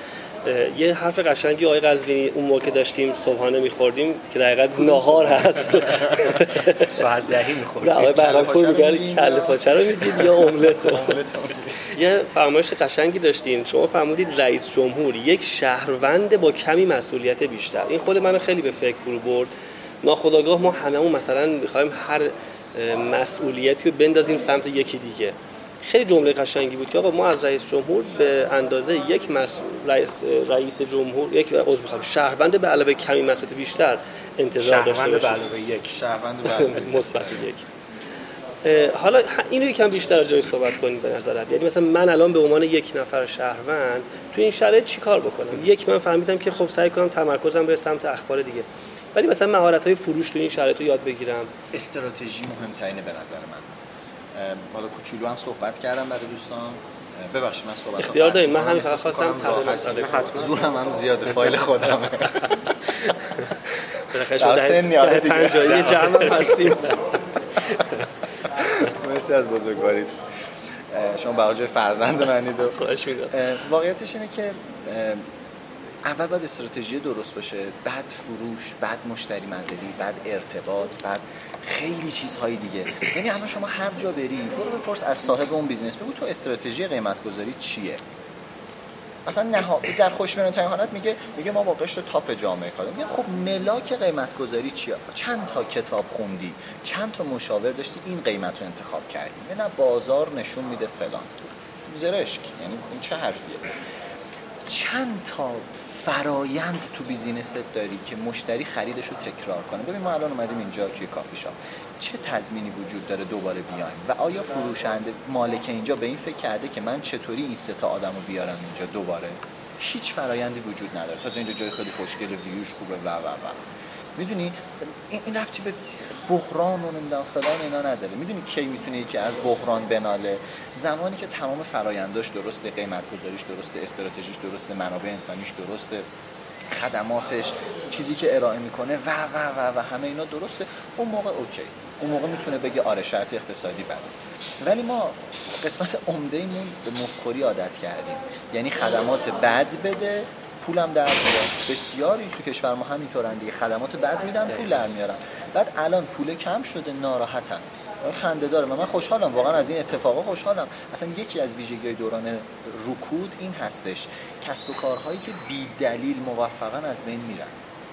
یه حرف قشنگی آقای قزوینی اون موقع داشتیم صبحانه می‌خوردیم که دقیقاً ناهار هست. ساعت 10 می‌خوردیم. آقای بهرامپور میگه کله پاچه رو میدید یا املت. یه فرمایش قشنگی داشتین، شما فرمودید رئیس جمهور یک شهروند با کمی مسئولیت بیشتر. این خود منو خیلی به فکر فرو برد. ناخودآگاه ما هممون مثلا می‌خوایم هر مسئولیتی رو بندازیم سمت یکی دیگه. خیلی جمله قشنگی بود که آقا ما از رئیس جمهور به اندازه یک رئیس جمهور یک شهروند به علاوه کمی مسئولیت بیشتر انتظار داشته باشیم. شهروند به علاوه مثبت یک. حالا اینو یکم بیشتر راجعش صحبت کنیم به نظرم. یعنی مثلا من الان به عنوان یک نفر شهروند تو این شرایط چیکار بکنم؟ من فهمیدم که خب سعی کنم تمرکزم بره سمت اخبار دیگه. ولی مثلا مهارت‌های فروش تو این شرایط رو یاد بگیرم. استراتژی مهم‌ترینه به نظر من. حالا کوچولو هم صحبت کردم برای دوستان. ببخشید من صحبت اختیار داریم. من همین فقط خواستم زورم زیاده فایل خودم. در سن پنجایی جمع هستیم. مرسی از بزرگواریت. شما برای جای فرزند منید و واقعیتش اینه که اول باید استراتژی درست باشه، بعد فروش، بعد مشتری منزلی، بعد ارتباط، بعد خیلی چیزهای دیگه. یعنی الان شما هر جا بری برو بپرس از صاحب اون بیزنس، بگو تو استراتژی قیمت گذاری چیه؟ مثلا در خوشبینانه‌ترین حالت میگه ما با قشر تاپ جامعه کار میگم. خب ملاک قیمت گذاری چیه؟ چند تا کتاب خوندی؟ چند تا مشاور داشتی این قیمت رو انتخاب کردی؟ نه بازار نشون میده فلان. زرشک، یعنی این چه حرفیه؟ چند تا فرایند تو بیزینست داری که مشتری خریدش رو تکرار کنه. ببین ما الان اومدیم اینجا توی کافی شاپ، چه تضمینی وجود داره دوباره بیایم؟ و آیا فروشنده مالک اینجا به این فکر کرده که من چطوری این سه تا آدمو بیارم اینجا دوباره؟ هیچ فرایندی وجود نداره. تازه اینجا جای خیلی خوشگل، ویوش خوبه و میدونی این ربطی به بحران و نمیدونم فلان اینا نداره. میدونی کی میتونه یکی از بحران بناله؟ زمانی که تمام فرآینداش درسته، قیمت گذاریش درسته، استراتژیش درسته، منابع انسانیش درسته، خدماتش، چیزی که ارائه میکنه و همه اینا درسته. اون موقع اوکی، اون موقع میتونه بگه آره شرط اقتصادی بده. ولی ما قسمت عمده‌مون به مفخوری عادت کردیم، یعنی خدمات بد بده پولم در میاد. بسیاری تو کشور ما همینطورن دیگه، خدمات بد میدن پول در میارن. بعد الان پول کم شده ناراحتن. خنده داره. من خوشحالم، واقعا از این اتفاقا خوشحالم. اصلا یکی از ویژگی‌های دوران رکود این هستش، کسب و کارهایی که بی دلیل موفقن از بین میرن.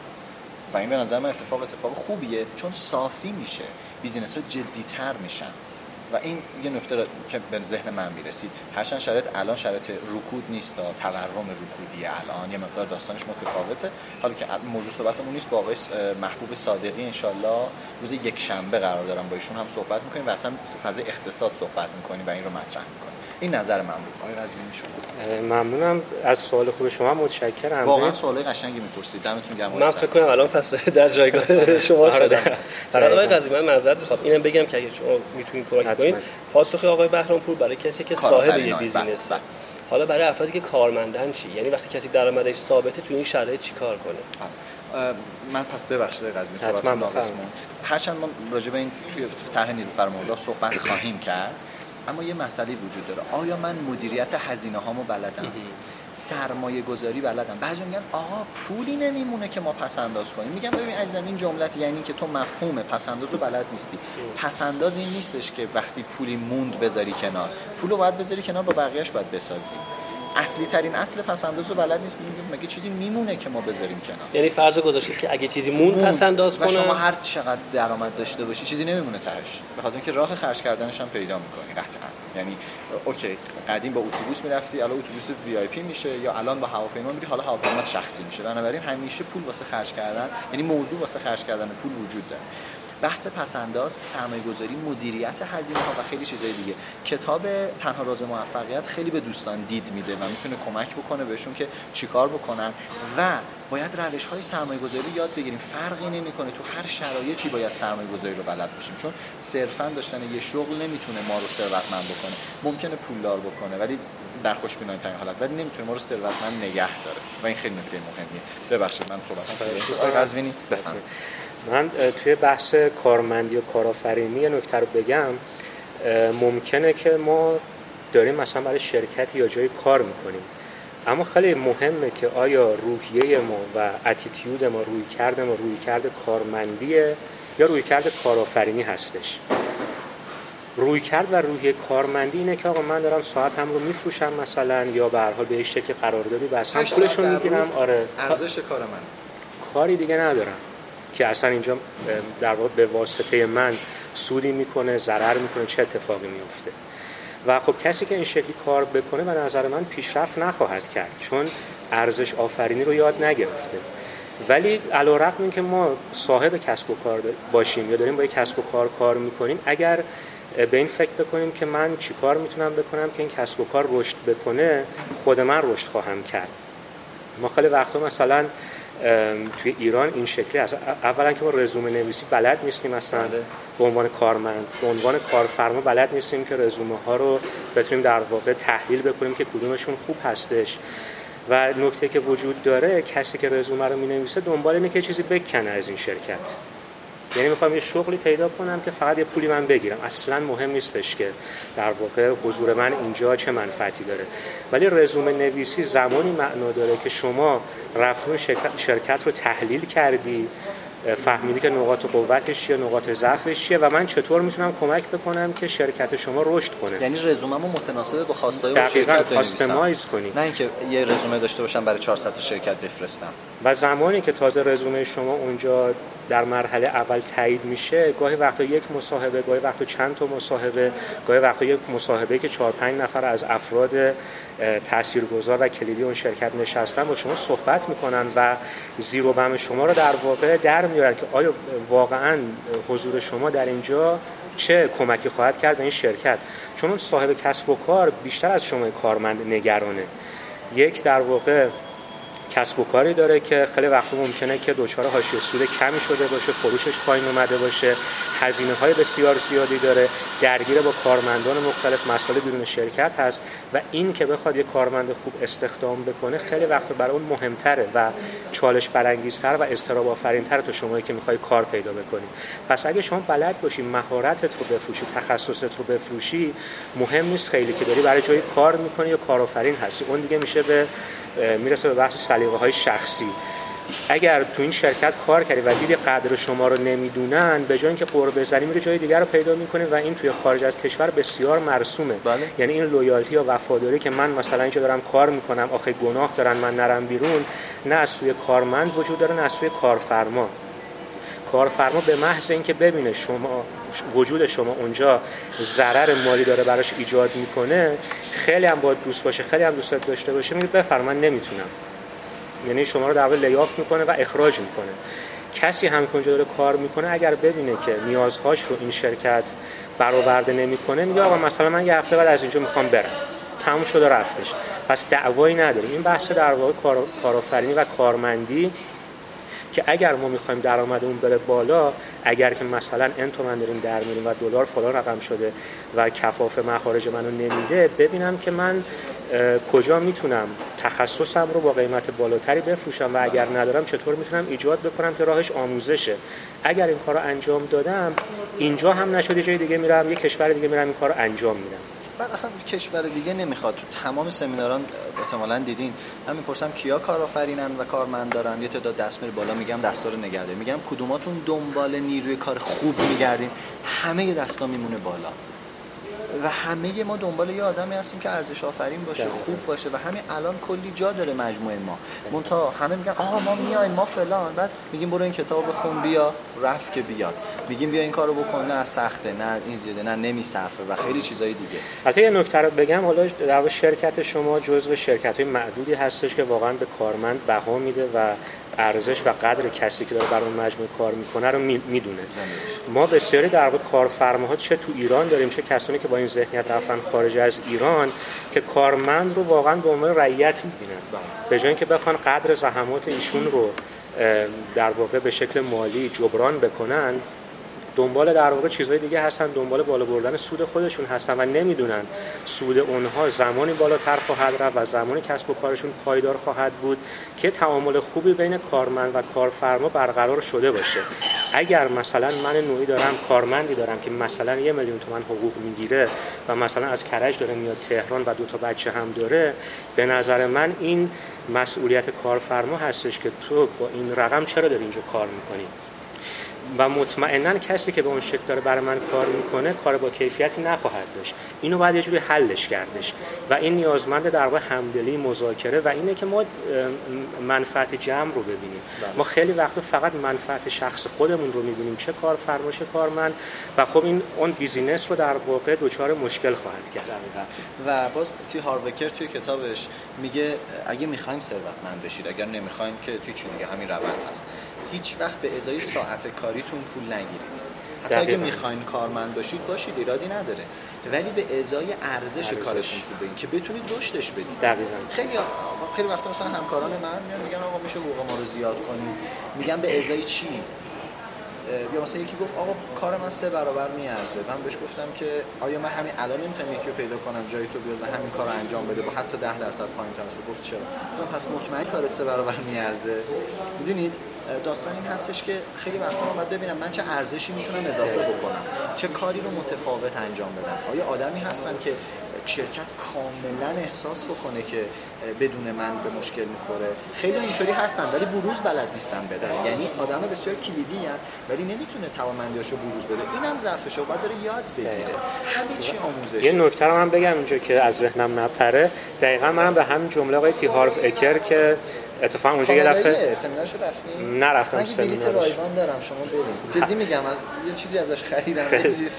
و این به نظر من اتفاق خوبیه، چون صافی میشه، بیزینس‌ها جدی‌تر میشن. و این یه نکته که به ذهن من میرسید. هرچند شرایط الان شرایط رکود نیست، تورم رکودی الان یه مقدار داستانش متفاوته. حالا که موضوع صحبتمون نیست، با آقای محبوب صادقی انشالله روز یک شنبه قرار دارم با ایشون هم صحبت میکنیم و اصلا تو فضای اقتصاد صحبت میکنیم و این رو مطرح میکنیم. این نظر من بود. آقای قزوینی شما. ممنونم از سوال خوب شما، متشکرم. واقعا سوالای قشنگی میپرسید، دمتون گرم. من فکر کنم الان پس در جایگاه شما شدم. فقط آقای قزوینی من معذرت میخوام اینم بگم که اگه شما میتونید کمک کنید، پاسخ آقای بهرامپور برای کسی که صاحب یه بیزینسه. حالا برای افرادی که کارمندن چی؟ یعنی وقتی کسی درآمدش ثابته تو این شرایط چیکار کنه؟ من پس ببخشید قزوینی صحبتتون ناقصمون. هرچند ما راجع به این توی طرح نیلوفر مرغدار صحبت خواهیم کرد، اما یه مسئله وجود داره. آیا من مدیریت هزینه هامو بلدم؟ سرمایه گذاری بلدم؟ بعضی میگن آقا پولی نمیمونه که ما پس انداز کنیم. میگم ببین عزیزم این جملت یعنی که تو مفهوم پس اندازو بلد نیستی. پس انداز این نیستش که وقتی پولی موند بذاری کنار. پولو باید بذاری کنار، با بقیه‌اش باید بسازی. اصلی ترین اصل پس اندازو بلد نیست. میگم مگه چیزی میمونه که ما بذاریم کنار؟ یعنی فرض گذاشتیم که اگه چیزی مون پس انداز کنه، شما هر چقدر درآمد داشته باشی چیزی نمیمونه تهش، به خاطر اینکه راه خرج کردنش هم پیدا می‌کنی قطعا. یعنی اوکی قدیم با اتوبوس میرفتی، الان اتوبوست وی آی پی میشه، یا الان با هواپیما میری، حالا هواپیما شخصی میشه. بنابراین همیشه پول واسه خرج کردن، یعنی موضوع واسه خرج کردن پول وجود داره. بحث پس‌انداز، سرمایه‌گذاری، مدیریت هزینه‌ها و خیلی چیزای دیگه. کتاب تنها راز موفقیت خیلی به دوستان دید میده و میتونه کمک بکنه بهشون که چیکار بکنن و باید روش‌های سرمایه‌گذاری یاد بگیریم. فرقی نمی‌کنه تو هر شرایطی باید سرمایه‌گذاری رو بلد باشیم، چون صرفاً داشتن یه شغل نمیتونه ما رو ثروتمند بکنه. ممکنه پولدار بکنه ولی در خوشبینانه‌ترین حالت، ولی نمیتونه ما رو ثروتمند نگه داره و این خیلی نکته مهمیه. ببخشید من صحبتم آقای قزوینی بفرمایید. من توی بحث کارمندی و کارآفرینی یه نکته رو بگم. ممکنه که ما داریم مثلا برای شرکت یا جایی کار میکنیم، اما خیلی مهمه که آیا روحیه ما و اتیتیود ما، رویکرد ما رویکرد کارمندیه یا رویکرد کارآفرینی هستش. رویکرد و روحیه کارمندی اینه که آقا من دارم ساعتم رو میفروشم مثلا، یا به هر حال به هیچ شکل قراردادی بستم پولشو میگیرم، آره ارزش کار من، کاری دیگه ندارم که اصلا اینجا در واقع به واسطه من سودی میکنه، ضرر میکنه، چه اتفاقی میفته. و خب کسی که این شکلی کار بکنه به نظر من پیشرفت نخواهد کرد، چون ارزش آفرینی رو یاد نگرفته. ولی علیرغم اینکه ما صاحب کسب و کار باشیم یا داریم با یک کسب و کار میکنیم، اگر به این فکر بکنیم که من چی کار میتونم بکنم که این کسب و کار رشد بکنه، خود من رشد خواهم کرد. ما خیلی وقتا مثلا توی ایران این شکلی هست، اولا که ما رزومه نویسی بلد نیستیم اصلا به عنوان کارمند، به عنوان کارفرما بلد نیستیم که رزومه ها رو بتونیم در واقع تحلیل بکنیم که کدومشون خوب هستش. و نکته که وجود داره، کسی که رزومه رو می‌نویسه دنبال اینه که چیزی بکنه از این شرکت، یعنی میخوام یه شغلی پیدا کنم که فقط یه پولی من بگیرم، اصلا مهم نیستش که در واقع حضور من اینجا چه منفعتی داره. ولی رزومه نویسی زمانی معنا داره که شما رفتون شرکت رو تحلیل کردی، فهمیدی که نقاط قوتش چیه، نقاط ضعفش چیه و من چطور میتونم کمک بکنم که شرکت شما رشد کنه. یعنی رزومه‌مو متناسب با خواستای اون شرکت کاستماایز کنی، نه اینکه یه رزومه داشته باشم برای 400 تا شرکت بفرستم. و زمانی که تازه رزومه شما اونجا در مرحله اول تایید میشه، گاهی وقتا یک مصاحبه، گاهی وقتا چند تا مصاحبه، گاهی وقتا یک مصاحبه که 4-5 نفر از افراد تاثیرگذار و کلیدی اون شرکت نشستن با شما صحبت میکنن و زیر و بم شما رو در واقع در میارن که آیا واقعا حضور شما در اینجا چه کمکی خواهد کرد به این شرکت. چون اون صاحب کسب و کار بیشتر از شما کارمند نگرانه. یک در واقع کسب و کاری داره که خیلی وقتا ممکنه که دچار حاشیه سود کمی شده باشه، فروشش پایین اومده باشه، هزینه‌های بسیار زیادی داره، درگیر با کارمندان مختلف، مسائل بیرون شرکت هست و این که بخواد یک کارمند خوب استخدام بکنه خیلی وقتا برای اون مهمتره و چالش برانگیزتر و اضطراب آفرین‌تر تا شمایی که می‌خوای کار پیدا بکنی. پس اگه شما بلد باشی مهارتت رو بفروشی، تخصصت رو بفروشی، مهم نیست خیلی که داری برای جای کار می‌کنی یا کارآفرین هستی. اون دیگه میرسه به بحث سلیقه‌های شخصی. اگر تو این شرکت کار کردی و دیدی قدر شما رو نمیدونن، به جای اینکه قرب بزنی میری جای دیگر رو پیدا میکنی و این توی خارج از کشور بسیار مرسومه. بله. یعنی این لویالتی یا وفاداری که من مثلا اینجا دارم کار میکنم، آخه گناه دارن من نرم بیرون، نه از سوی کارمند وجود داره نه از سوی کارفرما. کارفرما به محض اینکه ببینه شما وجود شما اونجا ضرر مالی داره براش ایجاد میکنه، خیلی هم باید دوست باشه، خیلی هم دوست داشته باشه، میگه بفرما من نمیتونم، یعنی شما رو در واقع لیاف میکنه و اخراج میکنه. کسی هم که اونجا داره کار میکنه اگر ببینه که نیازهاش رو این شرکت برآورده نمیکنه، میگه آقا مثلا من یه هفته بعد از اینجا میخوام برم، تموم شده رفتش، پس دعوایی نداریم. این بحث در واقع کارآفرینی و کارمندی که اگر ما میخوایم درآمدمون بره بالا، اگر که مثلا ان تومن داریم در میاریم و دلار فلان رقم شده و کفاف مخارج منو نمیده، ببینم که من کجا میتونم تخصصم رو با قیمت بالاتری بفروشم و اگر ندارم چطور میتونم ایجاد بکنم که راهش آموزشه. اگر این کارو انجام دادم، اینجا هم نشد جای دیگه میرم، یه کشور دیگه میرم این کارو انجام میدم. بعد اصلا کشور دیگه نمیخواد. تو تمام سمیناران احتمالاً دیدین من میپرسم کیا کارآفرینن و کارمند دارن، یه تعداد دست میره بالا، میگم دستار نگهداری، میگم کدوماتون دنبال نیروی کار خوب میگردین، همه دستا میمونه بالا. و همه ما دنبال یه آدمی هستیم که ارزش آفرین باشه، خوب باشه و همین الان کلی جا داره مجموعه ما. منتها همه میگن آها ما میایم ما فلان، بعد میگیم برو این کتاب بخون بیا، رفت که بیاد، میگیم بیا این کارو بکن، نه سخته، نه این زیاده، نه نمیصرفه و خیلی چیزای دیگه. البته یه نکته رو بگم، حالا در واقع شرکت شما جزو شرکت‌های معدودی هستش که واقعا به کارمند بها میده و ارزش و قدر کسی که داره برای اون مجموعه کار میکنه رو میدونه. ما بسیاری در واقع کارفرماها چه تو ایران داریم چه کسانی که با این ذهنیت رفتن خارج از ایران که کارمند رو واقعا به عنوان رعیت میبینن، به جای اینکه بخوان قدر زحمات ایشون رو در واقع به شکل مالی جبران بکنن، دنبال در واقع چیزهای دیگه هستن، دنبال بالا بردن سود خودشون هستن و نمیدونن سود اونها زمانی بالاتر خواهد رفت و زمانی کسب و کارشون پایدار خواهد بود که تعامل خوبی بین کارمند و کارفرما برقرار شده باشه. اگر مثلا من نوعی دارم کارمندی دارم که مثلا 1 میلیون تومان حقوق میگیره و مثلا از کرج داره میاد تهران و 2 تا بچه هم داره، به نظر من این مسئولیت کارفرما هستش که تو با این رقم چرا داری اینجا کار میکنی. و مطمئناً کسی که به اون شکل داره برای من کار میکنه کار با کیفیتی نخواهد داشت. اینو باید یه جوری حلش کردش و این نیازمند در واقع همدلی، مذاکره و اینه که ما منفعت جمع رو ببینیم. ما خیلی وقتا فقط منفعت شخص خودمون رو میبینیم، چه کارفرما چه کارمند، و خب این اون بیزینس رو در واقع دچار مشکل خواهد کرد. و باز تی هاروکر توی کتابش میگه اگه میخواین ثروتمند بشید، اگر نمیخواین که توی چی دیگه همین روند هست. هیچ وقت به ازای ساعت کاریتون پول نگیرید. حتی اگه میخواین کارمند باشید ایرادی نداره، ولی به ازای ارزش کارتون پول بدین که بتونید رشدش بدید. دقیقاً. خیلی وقتا مثلا همکاران من میگن آقا میشه حقوق ما رو زیاد کنیم. میگم به ازای چی؟ یا مثلا یکی گفت آقا کار من 3 برابر میارزه. من بهش گفتم که آیا من همین الان نمیتونم یکی رو پیدا کنم جای تو بیاد و همین کارو انجام بده با حتی 10% پایین‌تر است؟ گفت چرا؟ گفتم پس مطمئن کارت 3 برابر میارزه. میدونید داستان این هستش که خیلی وقتا من باید ببینم من چه ارزشی میتونم اضافه بکنم، چه کاری رو متفاوت انجام بدم. آیا آدمی هستم که شرکت کاملا احساس بکنه که بدون من به مشکل میخوره؟ خیلی اینطوری هستن ولی بروز بلد نیستن بدن. یعنی آدم بسیار کلیدی ان ولی نمیتونه توانمندیاشو بروز بده. اینم ضعفشه و باید داره یاد بگیره. همه چی آموزشه. یه نکته رو من بگم اینجا که از ذهنم نپره، دقیقاً منم به همین جمله آقای تی هارو اکر که اتفاقا اونجا یه دفعه سمینارشو رفتیم؟ نرفتم سمینارش. من بلیط رایگان دارم، شما برید. جدی میگم یه چیزی ازش خریدم عزیز.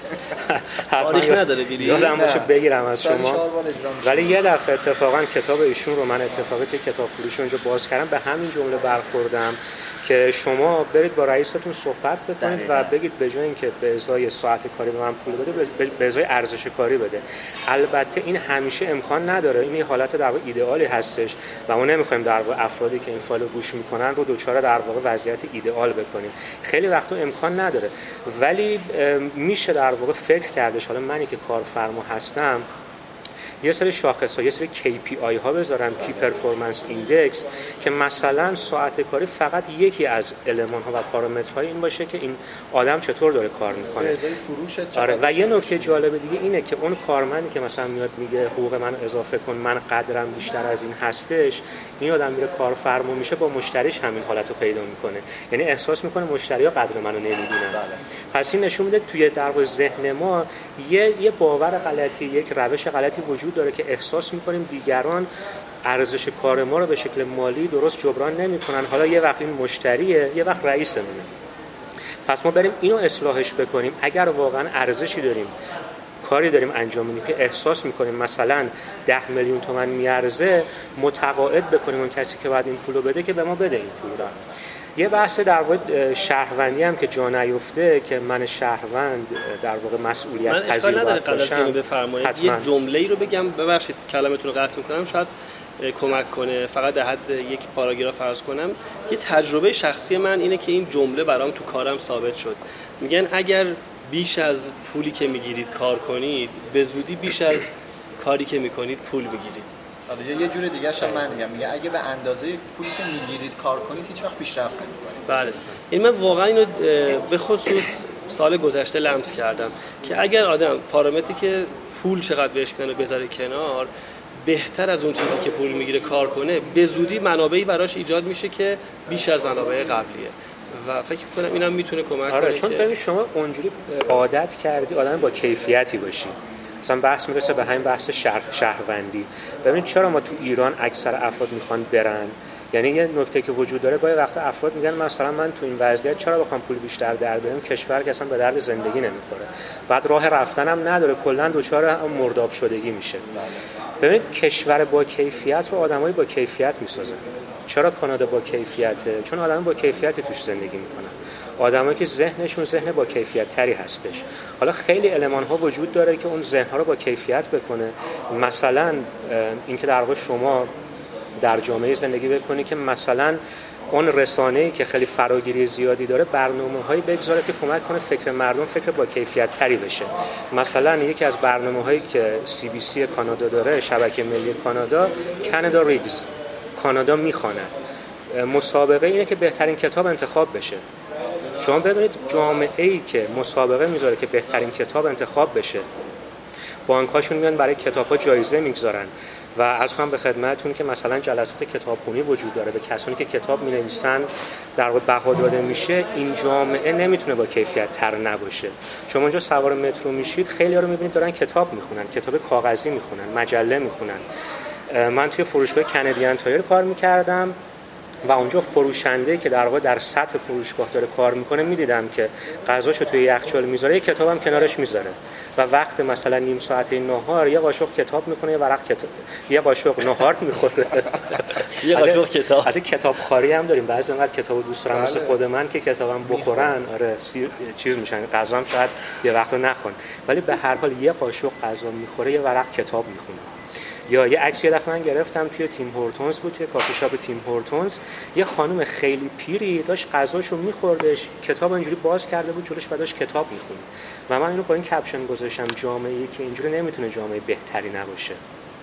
تاریخ نداره بلیط. یادم باشه بگیرم از شما. ولی یه دفعه اتفاقا کتاب ایشون رو من اتفاقی که کتاب فروش اونجا باز کردم به همین جمله برخوردم که شما برید با رئیستون صحبت بکنید و بگید به جای اینکه به ازای ساعت کاری به من پول بده به ازای ارزش کاری بده. البته این همیشه امکان نداره، این یه حالت در واقع ایدئالی هستش و ما نمیخوایم در واقع افرادی که این فایل رو گوش میکنن رو دوچاره در واقع وضعیت ایدئال بکنیم. خیلی وقتا امکان نداره، ولی میشه در واقع فکر کردش. حالا منی که کارفرما هستم یه سری شاخص‌ها، یه سری KPI ها بذارم، کی پرفورمنس ایندکس، که مثلا ساعت کاری فقط یکی از المان‌ها و پارامترهای این باشه که این آدم چطور داره کار میکنه. آره. و یه نکته جالب دیگه اینه که اون کارمندی که مثلا میاد میگه حقوق من اضافه کن، من قدرم بیشتر از این هستش، این آدم میره کارفرما میشه با مشتریش همین حالتو پیدا میکنه. یعنی احساس میکنه مشتری‌ها قدر منو نمیدونن. پس این نشون میده توی در واقع ذهن ما یه باور غلطی، یک روش غلطی وجود داره که احساس میکنیم دیگران ارزش کار ما رو به شکل مالی درست جبران نمیکنن. حالا یه وقت این مشتریه، یه وقت رئیسمونه. پس ما بریم اینو اصلاحش بکنیم. اگر واقعا ارزشی داریم، کاری داریم انجام میدیم که احساس میکنیم مثلا 10 میلیون تومان میارزه، متقاعد بکنیم اون کسی که باید این پولو بده که به ما بده این پول رو. یه بحث در واقع شهروندی هم که جا نیفته که من شهروند در واقع مسئولیت پذیر باشم. من اشکال نداره قبل از بفرمایید یه جمله‌ای رو بگم، ببخشید کلمتون رو قطع می‌کنم، شاید کمک کنه. فقط در حد یک پاراگراف فرض کنم. یه تجربه شخصی من اینه که این جمله برام تو کارم ثابت شد. میگن اگر بیش از پولی که میگیرید کار کنید، به زودی بیش از کاری که میکنید پول میگیرید. یه جور دیگه هم من میگم اگه به اندازه پولی که میگیرید کار کنید هیچ وقت پیشرفت نمی‌کنید. بله. این من واقعا اینو به خصوص سال گذشته لمس کردم که اگر آدم پارامتری که پول چقدر بهش میاد بذاره کنار، بهتر از اون چیزی که پول میگیره کار کنه، به زودی منابعی براش ایجاد میشه که بیش از منابع قبلیه. و فکر می‌کنم اینم میتونه کمک کنه. چون ببین شما اونجوری عادت کردی آدم با کیفیتی باشی. مثلا بحث میرسه به همین بحث شهروندی. ببین چرا ما تو ایران اکثر افراد میخوان برن؟ یعنی یه نکته که وجود داره، گاهی وقتا افراد میگن مثلا من تو این وضعیت چرا بخوام پول بیشتر در بیارم، کشور که اصلا به درد زندگی نمیخوره، بعد راه رفتنم نداره، کلا دچار مرداب شدگی میشه. ببین کشور با کیفیت رو آدمایی با کیفیت میسازن. چرا کانادا با کیفیته؟ چون آدمای با کیفیتی توش زندگی میکنن، آدمایی که ذهنشون ذهن با کیفیت تری هستش. حالا خیلی المان ها وجود داره که اون ذهن ها رو با کیفیت بکنه. مثلا اینکه در واقع شما در جامعه زندگی بکنی که مثلا اون رسانه‌ای که خیلی فراگیری زیادی داره برنامه‌هایی بگذاره که کمک کنه فکر مردم فکر با کیفیت تری بشه. مثلا یکی از برنامه‌هایی که CBC کانادا داره، شبکه ملی کانادا، کانادا ریدز، کانادا میخواند. مسابقه اینه که بهترین کتاب انتخاب بشه. شما ببینید جامعه‌ای که مسابقه میذاره که بهترین کتاب انتخاب بشه، بانک‌هاشون میان برای کتاب‌ها جایزه میگذارن و عرض کنم به خدمتتون که مثلا جلسات کتابخونی وجود داره، به کسانی که کتاب می‌نویسن در واقع بها داده میشه. این جامعه نمیتونه با کیفیت تر نباشه. شما اونجا سوار مترو میشید، خیلی‌ها رو می‌بینید دارن کتاب می‌خونن، کتاب کاغذی می‌خونن، مجله می‌خونن. من توی فروشگاه کندیان تایر کار می‌کردم و اونجا فروشنده که در واقع در سطح فروشگاه داره کار میکنه میدیدم که غذاشو توی یخچال میذاره، یه کتابم کنارش میذاره و وقت مثلا نیم ساعته نهار یه قاشق کتاب میکنه، یه ورق کتاب، یه قاشق نهار میخوره، یه قاشق کتاب. حتی کتاب خاری هم داریم، بعضی انقدر کتاب دوست دارن مثل خود من که کتابم بخورن آره چیز میشن، غذام شاید یه وقتو نخون، ولی به هر حال یه قاشق غذا میخوره، یه ورق کتاب میخونه. یا یه عکس یه دفعه من گرفتم توی تیم هورتونز بود، توی کافی شاپ تیم هورتونز، یه خانم خیلی پیری داشت غذاشو می‌خوردش، کتاب اینجوری باز کرده بود جلوش و داشت کتاب می‌خوند و من اینو با این کپشن گذاشتم جامعه‌ای که اینجوری نمیتونه جامعه بهتری نباشه.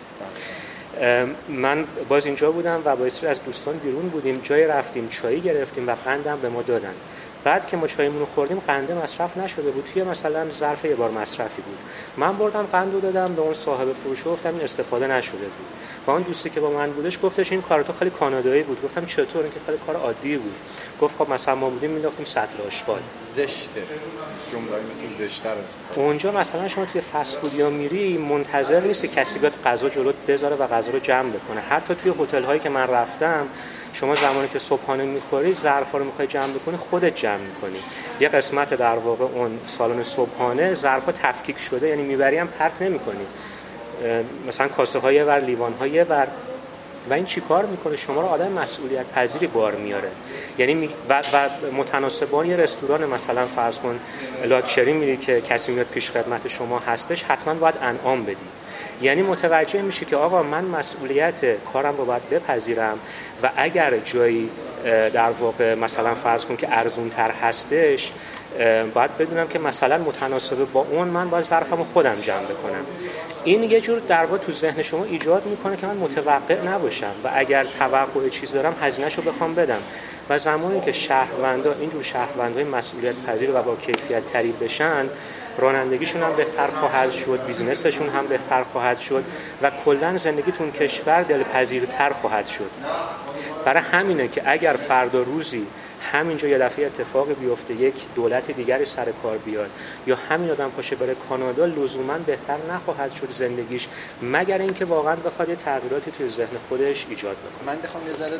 من باز اینجا بودم و با یه سری از دوستان بیرون بودیم، جای رفتیم چایی گرفتیم و قندم به ما دادن. بعد که ما چایمون رو خوردیم قنده مصرف نشده بود، توی مثلا ظرف یه بار مصرفی بود. من بردم قند رو دادم به اون صاحب فروش، گفتم این استفاده نشده بود. و اون دوستی که با من بودش گفتش این کار تو خیلی کانادایی بود. گفتم چطور؟ این که خیلی کار عادی بود. گفت خب مثلا ما بودیم مینداختیم سطل آشغال. زشته. جمله‌ای مثل زشتر است. اونجا مثلا شما توی فست فودیا میری منتظر نیستی کسی بیاد غذا جلوت بذاره و غذا رو جمع بکنه. حتی توی هتل‌هایی که من رفتم شما زمانی که صبحانه می‌خوری ظرفا رو می‌خوای جمع بکنی خودت جمع می‌کنی. یه قسمت در واقع اون سالن صبحانه ظرفا تفکیک شده، یعنی میبری هم پرت نمی‌کنی. مثلا کاسه‌های ور، لیوان‌های ور. و این چیکار میکنه؟ شما رو آدم مسئولیت پذیری بار میاره. یعنی و متناسبانه یه رستوران مثلا فرض کن لاکچری میری که کسی میاد پیش خدمت شما هستش، حتما باید انعام بدی. یعنی متوجه میشی که آقا من مسئولیت کارم رو باید بپذیرم و اگر جایی در واقع مثلا فرض کن که ارزونتر هستش باید بدونم که مثلا متناسب با اون من باید ظرفمو خودم جمع بکنم. این یه جور در واقع تو ذهن شما ایجاد میکنه که من متوقع نباشم و اگر توقع چیز دارم هزینه‌شو بخوام بدم. و زمانی که شهروندا اینجور شهروندای مسئولیت پذیر و با کیفیت تری بشن، رانندگیشون هم بهتر خواهد شد، بیزنسشون هم بهتر خواهد شد و کلا زندگیتون کشور دلپذیرتر خواهد شد. برای همینه که اگر فردا روزی همینجا یه دفعه اتفاقی بیفته، یک دولت دیگری سر کار بیاد یا همین آدم پاشه بره کانادا، لزوما بهتر نخواهد شد زندگیش، مگر اینکه واقعا بخواد یه تغییراتی توی ذهن خودش ایجاد بکنه. من بخوام یه ذره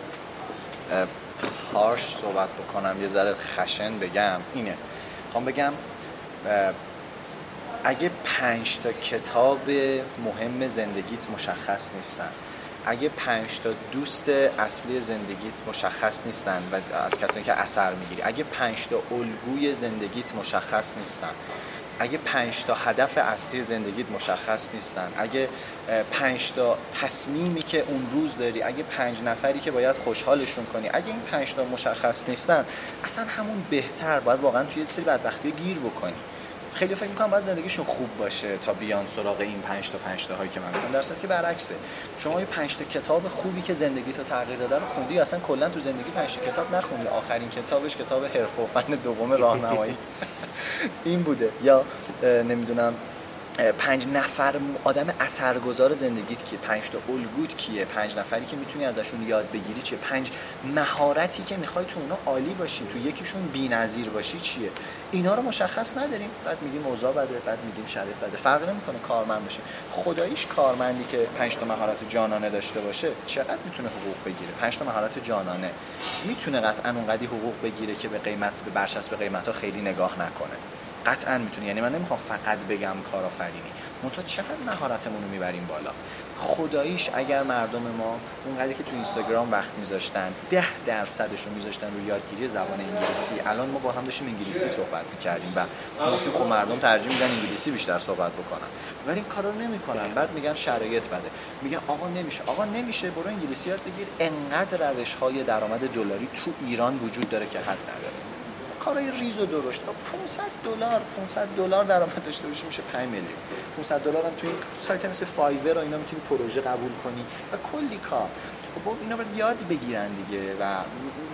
هارش صحبت بکنم، یه ذره خشن بگم، اینه میخوام بگم اگه 5 تا کتاب مهم زندگیت مشخص نیستن، اگه 5 تا دوست اصلی زندگیت مشخص نیستن و از کسانی که اثر میگیری، اگه 5 تا الگوی زندگیت مشخص نیستن، اگه 5 تا هدف اصلی زندگیت مشخص نیستن، اگه 5 تا تصمیمی که اون روز داری، اگه 5 نفری که باید خوشحالشون کنی، اگه این 5 تا مشخص نیستن، اصلا همون بهتر باید واقعا توی یه سری بدبختی گیر بکنی. خیلی فکر می‌کنم باید زندگیشون خوب باشه تا بیان سراغ این 5 تا هایی که من میگم، در صورتی که برعکسه. شما یه 5 تا کتاب خوبی که زندگیتو تغییر داده رو خوندی، اصلا کلا تو زندگی 5 تا کتاب نخوندی، آخرین کتابش کتاب حرفه و فن دوم راهنمایی این بوده. یا نمیدونم 5 نفر آدم اثرگذار زندگیت کیه، 5 تا الگوت کیه، 5 نفری که میتونی ازشون یاد بگیری چیه، 5 مهارتی که میخوای تو اونا عالی باشی، تو یکیشون بی‌نظیر باشی چیه. اینا رو مشخص نداریم، بعد میگیم اوضاع بده، بعد میگیم شرایط بده. فرق نمیکنه کارمند باشه. خداییش کارمندی که 5 تا مهارت جانانه داشته باشه چقدر میتونه حقوق بگیره؟ 5 تا مهارت جانانه میتونه قطعاً اونقدی حقوق بگیره که به قیمت، به برچسب قیمتا خیلی نگاه نکنه. قطعاً میتونی. یعنی من نمیخوام فقط بگم کارآفرینی، منتها چقدر مهارتمون رو میبریم بالا. خداییش اگر مردم ما اونقدری که تو اینستاگرام وقت میذاشتن 10% رو میذاشتن رو یادگیری زبان انگلیسی، الان ما با هم داشتیم انگلیسی صحبت میکردیم و گفتیم خب مردم ترجیح میدن انگلیسی بیشتر صحبت بکنن، ولی این کارا رو نمیکنن. بعد میگن شرایط بده، میگن آقا نمیشه برو انگلیسی یاد بگیر. انقدر روش‌های درآمد دلاری تو ایران وجود داره که حد نداره. کارای ریز و درشت $500 درآمد داشته باشی میشه 5 میلیون. $500 هم تو این سایت مثل فایور و اینا میتونی پروژه قبول کنی و کلی کار. خب اینا باید یاد بگیرن دیگه و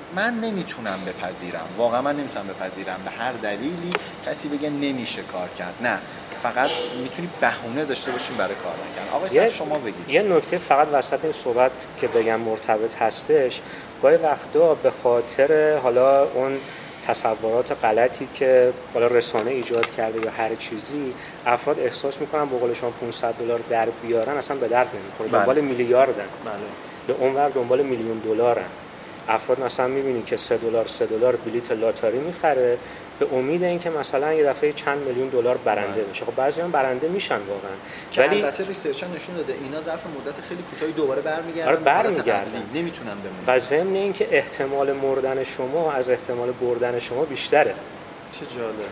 من نمیتونم بپذیرم، واقعا من نمیتونم بپذیرم به هر دلیلی کسی بگه نمیشه کار کرد. نه، فقط میتونی بهونه داشته باشیم برای کار نکردن. آقای صاحب شما بگید. یه نکته فقط وسط این صحبت که بگم مرتبط هستش، گاهی وقتا به خاطر حالا اون تصورات غلطی که حالا رسانه ایجاد کرده یا هر چیزی، افراد احساس میکنن به قول شما $500 در بیارن اصلا به درد نمیخوره. دنبال میلیاردن. به اونور دنبال میلیون دلارن. افراد مثلا میبینی که $3 بلیت لاتاری میخره به امید اینکه مثلا یه دفعه چند میلیون دلار برنده بشه. خب بعضی‌ها برنده میشن واقعا، ولی البته ریسرچ ها نشون داده اینا ظرف مدت خیلی کوتاهی دوباره برمیگردن. برمیگردن، نمیتونن بمونن. و ضمن اینکه احتمال مردن شما از احتمال بردن شما بیشتره. چه جالب.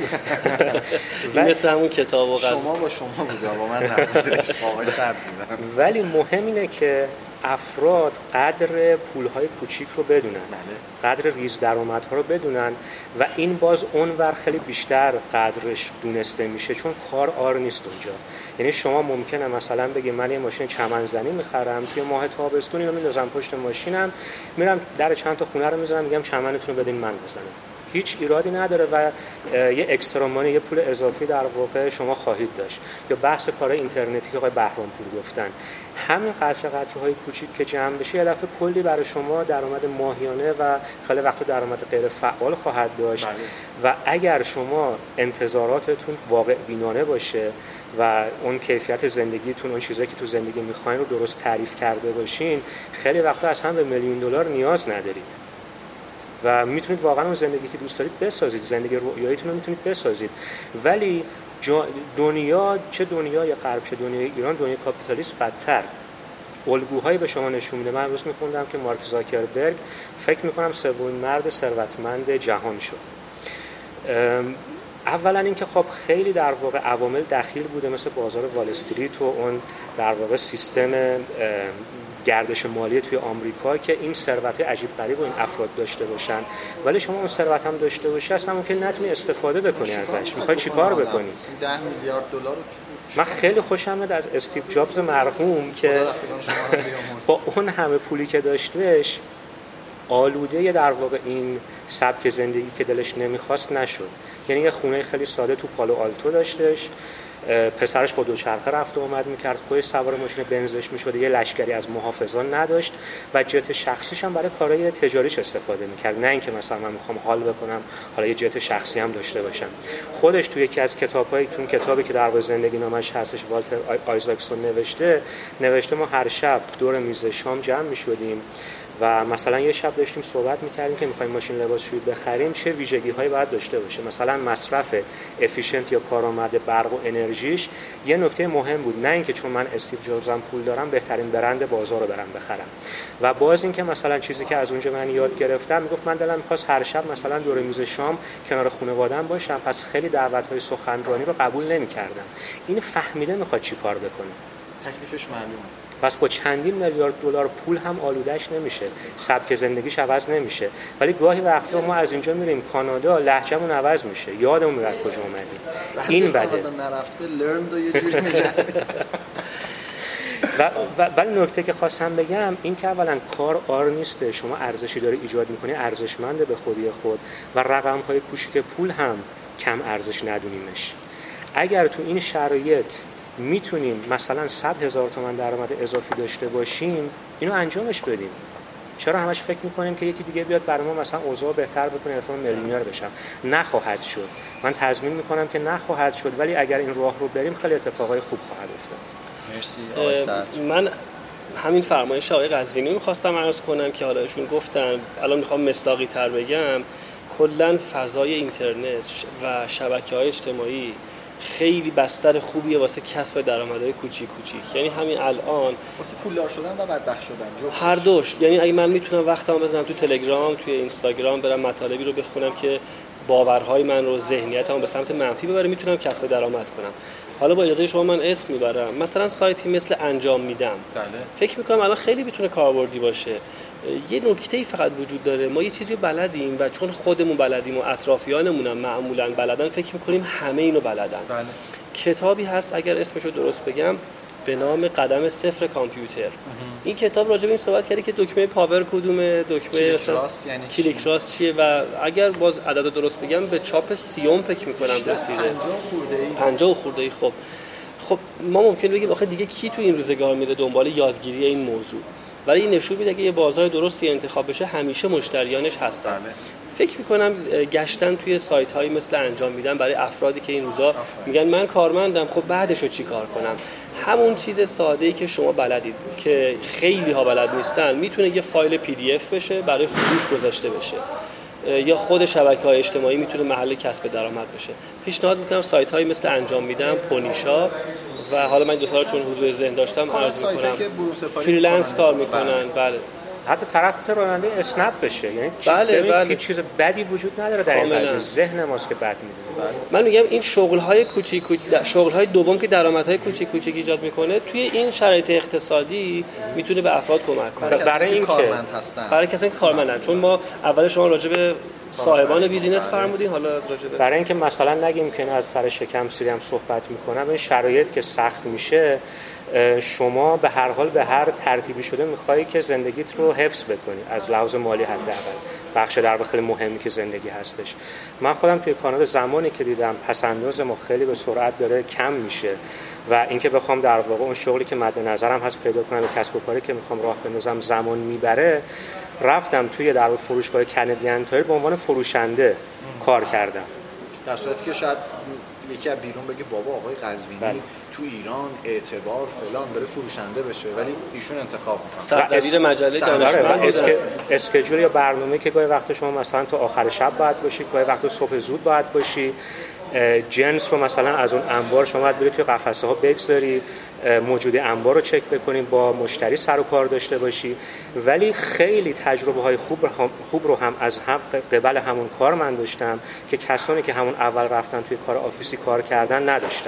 این مثل همون کتاب و شما با شما بوده با من نبودش، آقای صد بودن. ولی مهم اینه که افراد قدر پولهای کوچیک رو بدونن، قدر ریز درآمدها رو بدونن و این باز اونور خیلی بیشتر قدرش دونسته میشه، چون کار آر نیست اونجا. یعنی شما ممکنه مثلا بگی من یه ماشین چمنزنی میخرم، توی ماه تابستون اینو میندازم پشت ماشینم، میرم در چند تا خونه رو میذارم، میگم چمنتون رو بدین من بزنم. هیچ ایرادی نداره و یه اکسترا مانی، یه پول اضافی در واقع شما خواهید داشت. یا بحث کار اینترنتی که آقای بهرامپور گفتن، همین قطره‌های کوچیک که جمع بشه یه دفعه کلی برای شما درآمد ماهیانه و خیلی وقت درآمد غیر فعال خواهد داشت. و اگر شما انتظاراتتون واقع بینانه باشه و اون کیفیت زندگیتون، اون چیزایی که تو زندگی می‌خواین رو درست تعریف کرده باشین، خیلی وقتا اصلا به میلیون دلار نیاز ندارید و میتونید واقعا اون زندگی که دوست دارید بسازید، زندگی رویاییتون رو میتونید بسازید. ولی دنیا، چه دنیای غرب چه دنیای ایران، دنیای کاپیتالیسم بدتر الگوهایی به شما نشون میده. من روز میخوندم که مارک زاکربرگ فکر میکنم سومین مرد ثروتمند جهان شد. اولا اینکه خب خیلی در واقع عوامل دخیل بوده، مثل بازار وال استریت و اون در واقع سیستم گردش مالی توی آمریکا که این ثروت عجیب غریب و این افراد داشته باشن. ولی شما اون ثروت هم داشته باشی اصلا ممکن نتونی استفاده بکنی ازش. میخوای چیکار بکنی؟ 10 میلیارد دلار. من خیلی خوشم میاد از استیو جابز مرحوم که با اون همه پولی که داشتهش آلوده در واقع این سبک زندگی که دلش نمیخواست نشد. یعنی یه خونه خیلی ساده تو پالو آلتو داشتش، پسرش با دوچرخه رفت و اومد میکرد، خودش سوار ماشین بنزش میشد، یه لشکری از محافظان نداشت و جت شخصیش هم برای کارهای تجاریش استفاده میکرد، نه اینکه مثلا من میخوام حال بکنم حالا یه جت شخصی هم داشته باشم. خودش توی یکی از کتابی که در واقع زندگی نامش هستش، والتر آیزاکسون نوشته ما هر شب دور میز شام جمع میشدیم و مثلا یه شب داشتیم صحبت می‌کردیم که می‌خوایم ماشین لباسشویی بخریم چه ویژگی‌هایی باید داشته باشه. مثلا مصرف افیشنت یا کارآمد برق و انرژیش یه نکته مهم بود، نه اینکه چون من استیو جابزم پول دارم بهترین برند بازار رو برم بخرم. و باز اینکه مثلا چیزی که از اونجا من یاد گرفتم، میگفت من دلم می‌خواست هر شب مثلا دور میز شام کنار خانواده‌ام باشم، پس خیلی دعوت‌های سخنرانی رو قبول نمی‌کردم. این فهمیده می‌خواد چیکار بکنه، تکلیفش معلومه. پس با چندین میلیارد دلار پول هم آلودهش نمیشه، سبک زندگیش عوض نمیشه. ولی گاهی وقتا ما از اینجا میریم کانادا، لهجه‌مون عوض میشه، یادمون میاد کجا اومدیم. این بده. کانادا نرفته لرند و یه جوری میگه. ولی نکته که خواستم بگم این که اولا کار آر نیسته، شما ارزشی داری ایجاد میکنی، ارزشمنده به خودی خود و رقم‌های کوچیک پول هم کم ارزش ندونیمش. اگر تو این شرایط میتونیم مثلا 100,000 تومان درآمد اضافی داشته باشیم، اینو انجامش بدیم. چرا همش فکر میکنیم که یکی دیگه بیاد برای ما مثلا اوضاع بهتر بکنه مثلا میلیونر بشم؟ نخواهد شد. من تضمین میکنم که نخواهد شد، ولی اگر این راه رو بریم خیلی اتفاقای خوب خواهد افتاد. مرسی آقای صدر. من همین فرمایش آقای قزوینی می‌خواستم عرض کنم که حالا ایشون گفتن، الان میخوام مصداقی تر بگم، کلا فضای اینترنت و شبکه‌های اجتماعی خیلی بستر خوبیه واسه کسب درآمدهای کوچیک. یعنی همین الان واسه پولدار شدن و بدبخت شدن هر دوش. یعنی اگه من میتونم وقتمو بذارم تو تلگرام، توی اینستاگرام، برم مطالبی رو بخونم که باورهای من رو، ذهنیتمو به سمت منفی ببره، میتونم کسب درآمد کنم. حالا با اجازه شما من اسم میبرم، مثلا سایتی مثل انجام میدم. بله. فکر میکنم الان خیلی میتونه کاربردی باشه. یه نکته‌ای فقط وجود داره، ما یه چیزی رو بلدیم و چون خودمون بلدیم و اطرافیانمون هم معمولاً بلدن، فکر میکنیم همه اینو بلدن. بله. کتابی هست اگر اسمشو درست بگم، به نام قدم صفر کامپیوتر. این کتاب راجع به این صحبت کرده که دکمه پاور کدومه، دکمه کلیک راست چیه و اگر باز عدد درست بگم به چاپ 30 فکر می‌کنم رسیده. 50 خورده ای. خب ما ممکن بگیم آخه دیگه کی تو این روزگار میره دنبال یادگیری این موضوع؟ ولی این نشون میده که یه بازار درستی انتخاب بشه همیشه مشتریانش هستن. فکر میکنم گشتن توی سایت هایی مثل انجام میدن برای افرادی که این روزا میگن من کارمندم، خب بعدشو چی کار کنم؟ همون چیز ساده‌ای که شما بلدید که خیلی ها بلد نیستن، میتونه یه فایل PDF بشه برای فروش گذاشته بشه، یا خود شبکه‌های اجتماعی میتونه محل کسب درآمد بشه. پیشنهاد میکنم سایت هایی مثل انجام میدم، پونیشا و حالا من دو تا چون حضور ذهن داشتم عرض میکنم فریلنس کار میکنن. بله حتی طرف راننده اسنپ بشه، یعنی بله. هیچ چیز بدی وجود نداره در این قضیه، ذهن ماست که بد میدونه. من میگم این شغل‌های کوچیک، شغل‌های دوم که درآمدهای کوچیک ایجاد میکنه توی این شرایط اقتصادی میتونه به افراد کمک کنه. برای این کارمند هستن، برای کسایی که کارمندن. چون ما اول شما راجع به صاحبان بیزینس فرمودین، حالا راجع به برای اینکه مثلا نگیم که از سر شکم سیری هم صحبت میکنم، این شرایط که سخت میشه شما به هر حال به هر ترتیبی شده میخوایی که زندگیت رو حفظ بکنی از لحاظ مالی حداقل، بخش در واقع خیلی مهمی که زندگی هستش. من خودم توی کانادا زمانی که دیدم پس‌انداز ما خیلی به سرعت داره کم میشه و اینکه بخوام در واقع اون شغلی که مد نظرم هست پیدا کنم و کسب و کاری که میخوام راه بندازم زمان میبره، رفتم توی در واقع فروشگاه کندیان تایر به عنوان فروشنده کار کردم. در صورتی که شاید یکی از بیرون بگه بابا آقای قزوینی تو ایران اعتبار فلان بره فروشنده بشه، ولی ایشون انتخاب میکنه سردبیر مجله دانشمند اسکیجول یا برنامه که گاهی وقت شما مثلا تو آخر شب باید باشی، گاهی وقت صبح زود باید باشی، جنس رو مثلا از اون انبار شما باید بری توی قفسه ها بگذاری، موجود انبار رو چک بکنیم، با مشتری سر و کار داشته باشی. ولی خیلی تجربه های خوب رو هم از قبل همون کار من داشتم که کسانی که همون اول رفتن توی کار آفیسی کار کردن نداشتن.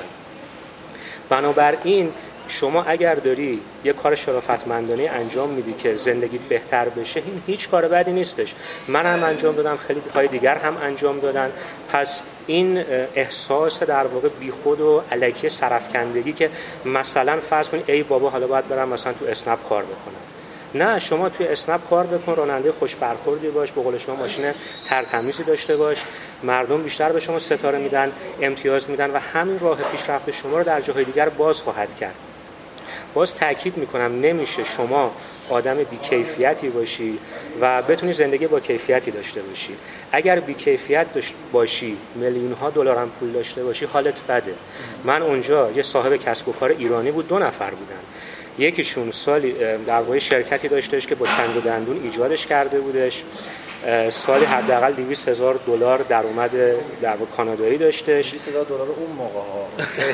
بنابراین شما اگر داری یه کار شرافتمندانه انجام میدی که زندگیت بهتر بشه، این هیچ کار بدی نیستش. من هم انجام دادم، خیلی های دیگر هم انجام دادن. پس این احساس در واقع بیخود و الکی سرفکندگی که مثلا فرض کنید ای بابا حالا باید برم مثلا تو اسنپ کار بکنم، نه، شما توی اسنپ کار بکن، راننده خوش برخوردی باش، به قول شما ماشین ترتمیزی داشته باش، مردم بیشتر به شما ستاره میدن، امتیاز میدن و همین راه پیشرفت شما رو در جاهای دیگر باز خواهد کرد. باز تاکید میکنم نمیشه شما آدم بی‌کیفیتی باشی و بتونی زندگی با کیفیتی داشته باشی. اگر بی‌کیفیت باشی، میلیون‌ها دلار هم پول داشته باشی، حالت بده. من اونجا یه صاحب کسب و کار ایرانی بود، 2 نفر بودن. یکیشون سالی در واقع شرکتی داشتش که با چند و دندون ایجادش کرده بودش، سالی حداقل $200,000 درآمد در واقع کانادایی داشتش. $200,000 اون موقع ها.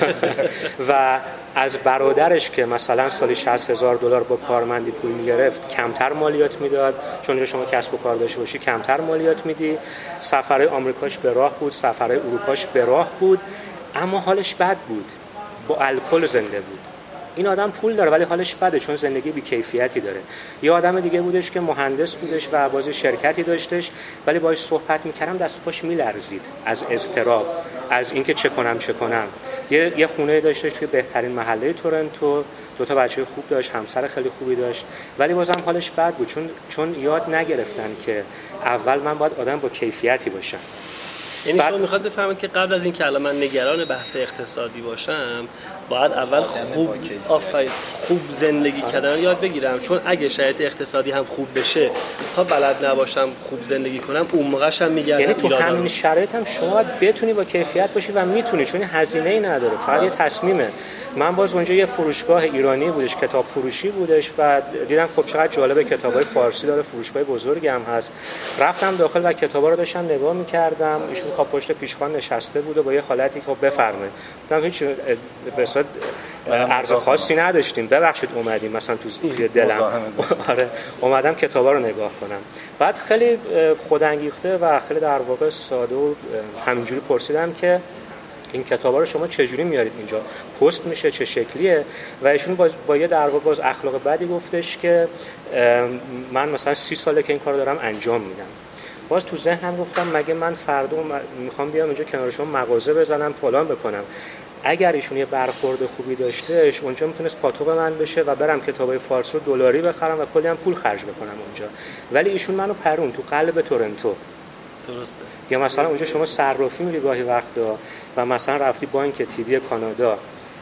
و از برادرش که مثلا سالی $60,000 با کارمندی پول میگرفت کمتر مالیات میداد، چون شما کسب و کار داشته باشی کمتر مالیات میدی. سفرهای آمریکاش به راه بود، سفرهای اروپاش به راه بود، اما حالش بد بود، با الکل زنده بود. این آدم پول داره ولی حالش بده چون زندگی بی‌کیفیتی داره. یه آدم دیگه بودش که مهندس بودش و بازی شرکتی داشتش، ولی باهاش صحبت می‌کردم دست و پاش می‌لرزید از اضطراب، از اینکه چه کنم. یه خونه داشتش توی بهترین محله تورنتو، 2 تا بچه خوب داشت، همسر خیلی خوبی داشت، ولی بازم حالش بد بود چون یاد نگرفتن که اول من باید آدم با کیفیتی باشم. یعنی شما میخواد بفهمید که قبل از این که الان من نگران بحث اقتصادی باشم، باید اول خوب زندگی کردن یاد بگیرم، چون اگه شرایط اقتصادی هم خوب بشه تا بلد نباشم خوب زندگی کنم، اون موقعش هم میگردم. یعنی تو همین شرایط هم شما باید بتونی با کیفیت باشی و میتونی، چون هزینه‌ای نداره، فقط یه تصمیمه. من باز اونجا یه فروشگاه ایرانی بودش، کتاب فروشی بودش و دیدم خب چقدر جالبه، کتابای فارسی داره، فروشگاه بزرگی هم هست. رفتم داخل و کتابا رو داشتم نگاه می‌کردم. ایشون خب پشت پیشخوان نشسته بود و با یه حالتی که بفرمایید. گفتم هیچ به صورت عرض خاصی نداشتیم، ببخشید اومدیم مثلا توی دلم. آره اومدم کتابا رو نگاه کنم. بعد خیلی خودانگیخته و خیلی در واقع ساده و همینجوری پرسیدم که این کتابا رو شما چجوری میارید اینجا، پست میشه، چه شکلیه؟ و ایشون با یه در واقع باز اخلاق بدی گفتش که من مثلا 30 ساله که این کارو دارم انجام میدم. باز تو ذهنم گفتم مگه من فردا میخوام بیام اینجا کنار شما مغازه بزنم فلان بکنم؟ اگر ایشون یه برخورد خوبی داشتهش اونجا میتونست پاتوق من بشه و برم کتابای فارسی رو دلاری بخرم و کلی هم پول خرج بکنم اونجا. ولی ایشون منو پرون تو قلب تورنتو. درسته. یا مثلا اونجا شما صرافی میری گاهی وقتا و مثلا رفتی بانک تیدی کانادا،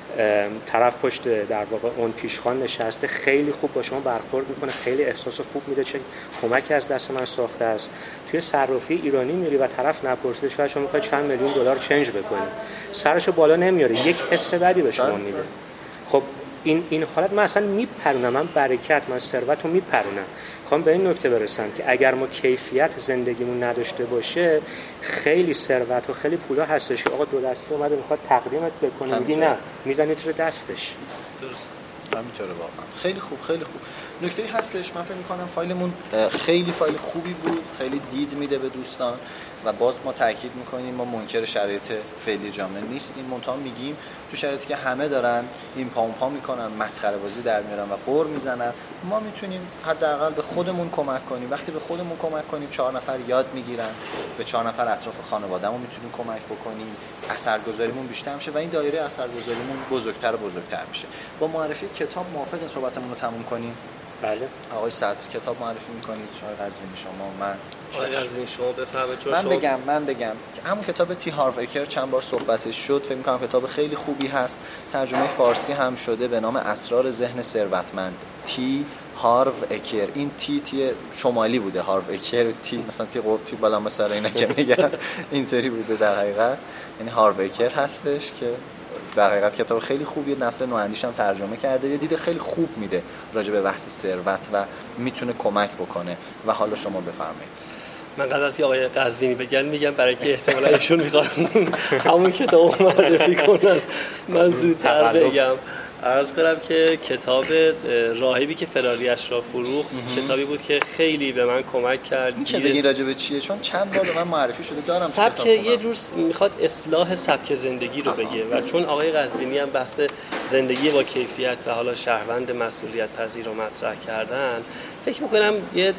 طرف پشت در واقع اون پیشخوان نشسته، خیلی خوب با شما برخورد میکنه، خیلی احساس خوب میده، چه کمکی از دست من ساخته است. توی صرافی ایرانی میری و طرف نپرسیده شاید شما میخوای چند میلیون دلار چنج بکنی، سرشو بالا نمیاره، یک حس بدی به شما میده. خب این حالت من اصلا میپرونم، من برکت، من ثروت رو میپرونم. میخوام به این نکته برسم که اگر ما کیفیت زندگیمون نداشته باشه، خیلی ثروت و خیلی پولا هستش آقا دو دسته اومده میخواد تقدیمت بکنه، میگی نه، میزنی تو دستش. درست. همینطوره واقعا. خیلی خوب، خیلی خوب. نکته هستش، من فکر می‌کنم فایلمون خیلی فایل خوبی بود، خیلی دید میده به دوستان و باز ما تاکید می‌کنیم ما منکر شرایط فعلی جامعه نیستیم، منتها میگیم تو شرایطی که همه دارن این پا اون پا میکنن، مسخره بازی در میارن و قر میزنن، ما میتونیم حداقل به خودمون کمک کنیم. وقتی به خودمون کمک کنیم 4 نفر یاد میگیرن، به 4 نفر اطراف خانواده‌مون میتونیم کمک بکنیم، اثرگذاریمون بیشتر میشه و این دایره اثرگذاریمون بزرگتر و بزرگتر میشه. با معرفی کتاب موافق صحبتمون رو تموم کنیم؟ بله. آقای صدر کتاب معرفی میکنید؟ آقای قزوینی شما؟ من آقای قزوینی شما بفرمایید. من بگم که همون کتاب تی هارو اکر چند بار صحبتش شد، فکر میکنم کتاب خیلی خوبی هست، ترجمه فارسی هم شده به نام اسرار ذهن ثروتمند. تی هارو اکر، این تی شمالی بوده، هارو اکر تی مثلا تی بالا مثلا اینا که میگن اینطوری بوده در حقیقت، یعنی هارو اکر هستش که در حقیقت کتاب خیلی خوبیه، نسل نواندیش هم ترجمه کرده، یه دید خیلی خوب میده راجع به بحث ثروت و میتونه کمک بکنه. و حالا شما بفرمایید. من قبل از آقای قزوینی بگم میگم برای که احتمالاً ایشون میخوان همون کتاب معرفی کنن، من زودتر بگم. عرض کنم که کتاب راهبی که فراریش را فروخت کتابی بود که خیلی به من کمک کرد. میشه بگی راجع به چیه؟ چون چند بار به من معرفی شده دارم. سبک یه جور میخواد اصلاح سبک زندگی رو بگه و چون آقای قزوینی هم بحث زندگی با کیفیت و حالا شهروند مسئولیت پذیر رو مطرح کردن، فکر میکنم یه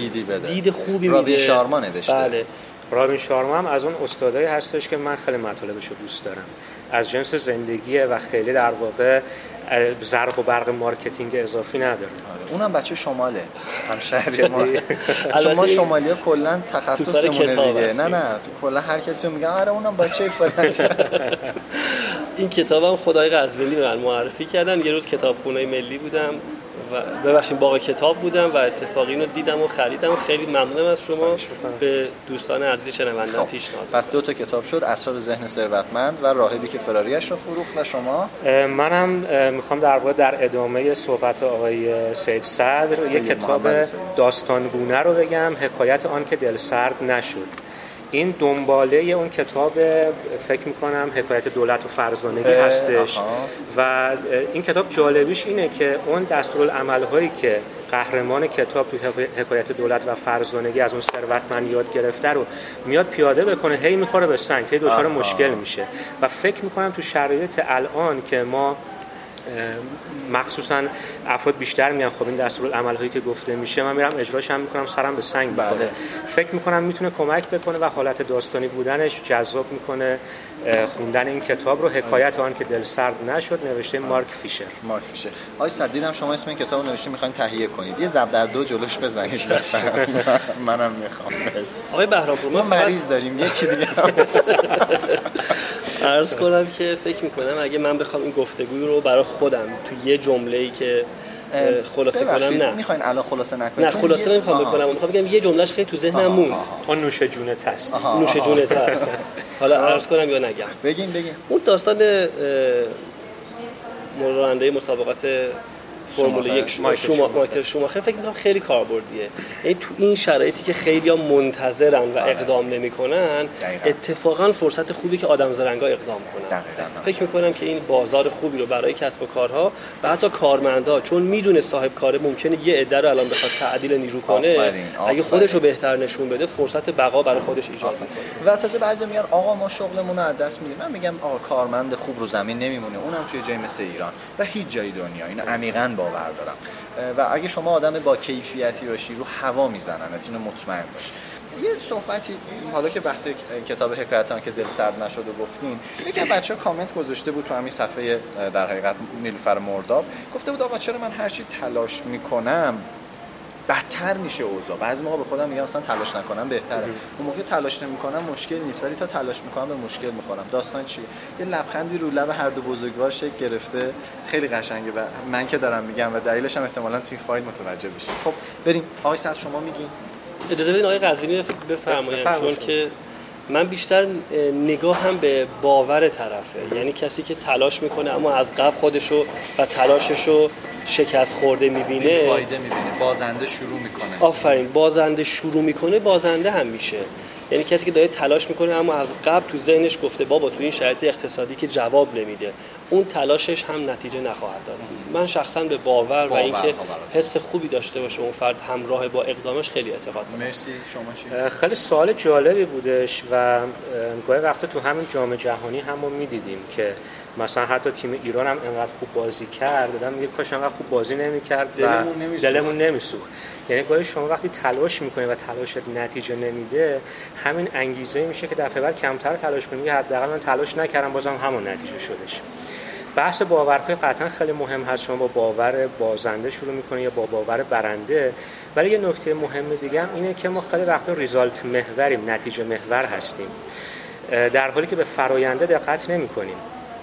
دید خوبی میده. رابین شارما نوشته. بله. رابین شارما هم از اون استادایی هستش که من خیلی مطالبش رو دوست دارم، از جنس زندگیه و خیلی در واقع زرق و برق مارکتینگ اضافی نداره. اونم بچه شماله، همشهری ما. شما شمالیا کلا تخصصمونه دیگه. نه تو کلا هر کسی رو میگن آره اونم بچه فلان. این کتابم خدای قزوینی به من معرفی کردن. یه روز کتابخونه ملی بودم و ببخشید باغ کتاب بودم و اتفاقی اینو دیدم و خریدم. خیلی ممنونم از شما. به دوستان عزیز شنوندگان پیشنهاد. پس 2 تا کتاب شد، اسرار ذهن ثروتمند و راهبی که فراریش را فروخت. و شما؟ منم میخوام در واقع در ادامه صحبت آقای سید صدر یک کتاب داستانگونه رو بگم، حکایت آن که دلسرد نشد. این دنباله اون کتاب فکر میکنم حکایت دولت و فرزانگی هستش و این کتاب جالبیش اینه که اون دستورالعمل‌هایی که قهرمان کتاب تو حکایت دولت و فرزانگی از اون ثروتمند یاد گرفته رو میاد پیاده بکنه، هی میخوره به سنگ، هی دچار مشکل میشه و فکر میکنم تو شرایط الان که ما مخصوصا افراد بیشتر میان خب این دستورالعمل‌هایی که گفته میشه من میرم اجراش هم میکنم سرم به سنگ میخوره. فکر میکنم میتونه کمک بکنه و حالت داستانی بودنش جذاب میکنه خوندن این کتاب رو. حکایت آن که دلسرد نشد، نوشته مارک فیشر. آقای صد دیدم شما اسم این کتابو نوشتین میخواین تهیه کنید، یه ضرب در 2 جلوش بزنید لطفا. منم میخوام. آقای بهرامپور ما مریض داریم یکی دیگه. عرض کنم که فکر میکنم اگه من بخوام این گفتگو رو برای خودم تو یه جمله‌ای که خلاصه کنم، نه میخواین الان خلاصه نکنید؟ نه خلاصه نمیخوام بکنم، میخوام بگم یه جملهش خیلی تو ذهنم موند. اون نوش جونت هست. نوش جونت هست. حالا عرض کنم یا نگم؟ بگین. اون داستان راننده مسابقات فرمول 1 مایکل شوماخر فکر می‌کنم خیلی کاربردیه. یعنی تو این شرایطی که خیلی‌ها منتظرن و اقدام نمی‌کنن، اتفاقا فرصت خوبی که آدم زرنگا اقدام کنن. فکر می‌کنم که این بازار خوبی رو برای کسب و کارها و حتی کارمندا، چون میدونه صاحب کاره ممکنه یه عده رو الان بخواد تعدیل نیرو کنه، اگه خودش رو بهتر نشون بده فرصت بقا برای خودش ایجاد می‌کنه. و تازه بعضی میگن آقا ما شغلمون رو از دست میدیم. من میگم آقا کارمند خوب رو زمین نمیمونه، اونم توی جای مثل ایران و هیچ جای دنیا. اینو عمیقاً باور دارم و اگه شما آدم با کیفیتی باشی رو هوا میزنن، اینو مطمئن باش. یه صحبتی حالا که بحث کتاب حکایتان که دل سرد نشد و گفتین، یکی از بچه‌ها کامنت گذاشته بود تو همین صفحه در حقیقت نیلوفر مرداب، گفته بود آقا چرا من هر چی تلاش میکنم بدتر میشه اوضاع. بعضی موقع به خودم میگم اصلا تلاش نکنم بهتره، اون موقع تلاش نمیکنم مشکل نیست، ولی تا تلاش میکنم به مشکل میخورم. داستان چیه؟ یه لبخندی رو لب هر دو بزرگوار شکل گرفته، خیلی قشنگه و من که دارم میگم و دلیلش هم احتمالاً توی فایل متوجه بشید. خب بریم آقای صد شما میگین. اجازه بدین آقای قزوینی بفرمایید، چون که من بیشتر نگاهم به باور طرفه، یعنی کسی که تلاش میکنه اما از قبل خودشو و تلاششو شکست خورده میبینه، فایده میبینه، بازنده شروع میکنه. آفرین، بازنده شروع میکنه بازنده هم میشه. یعنی کسی که داره تلاش میکنه اما از قبل تو ذهنش گفته بابا تو این شرایط اقتصادی که جواب نمیده، اون تلاشش هم نتیجه نخواهد داد. من شخصا به باور و اینکه حس خوبی داشته باشه اون فرد همراه با اقدامش خیلی اعتقاد دارم. مرسی. شما چی؟ خیلی سوال جالبی بودش و گاهی وقتا تو همین جام جهانی هم ما میدیدیم که مثلا حتی تیم ایران هم انقدر خوب بازی کرد، دادم میگه کاش انقدر خوب بازی نمی‌کرد و دلمون نمیسوخت. یعنی گاهی شما وقتی تلاش می‌کنی و تلاشت نتیجه نمیده، همین انگیزه میشه که دفعه بعد کمتر تلاش کنی، حداقل من تلاش نکردم بازم همون نتیجه شدش. بحث باورهای قطعا خیلی مهم هست. شما با باور بازنده شروع می‌کنی یا با باور برنده. ولی یه نکته مهم دیگه هم اینه که ما خیلی وقتا ریزالت محوریم، نتیجه محور هستیم، در حالی که به فراینده دقت نمی‌کنیم.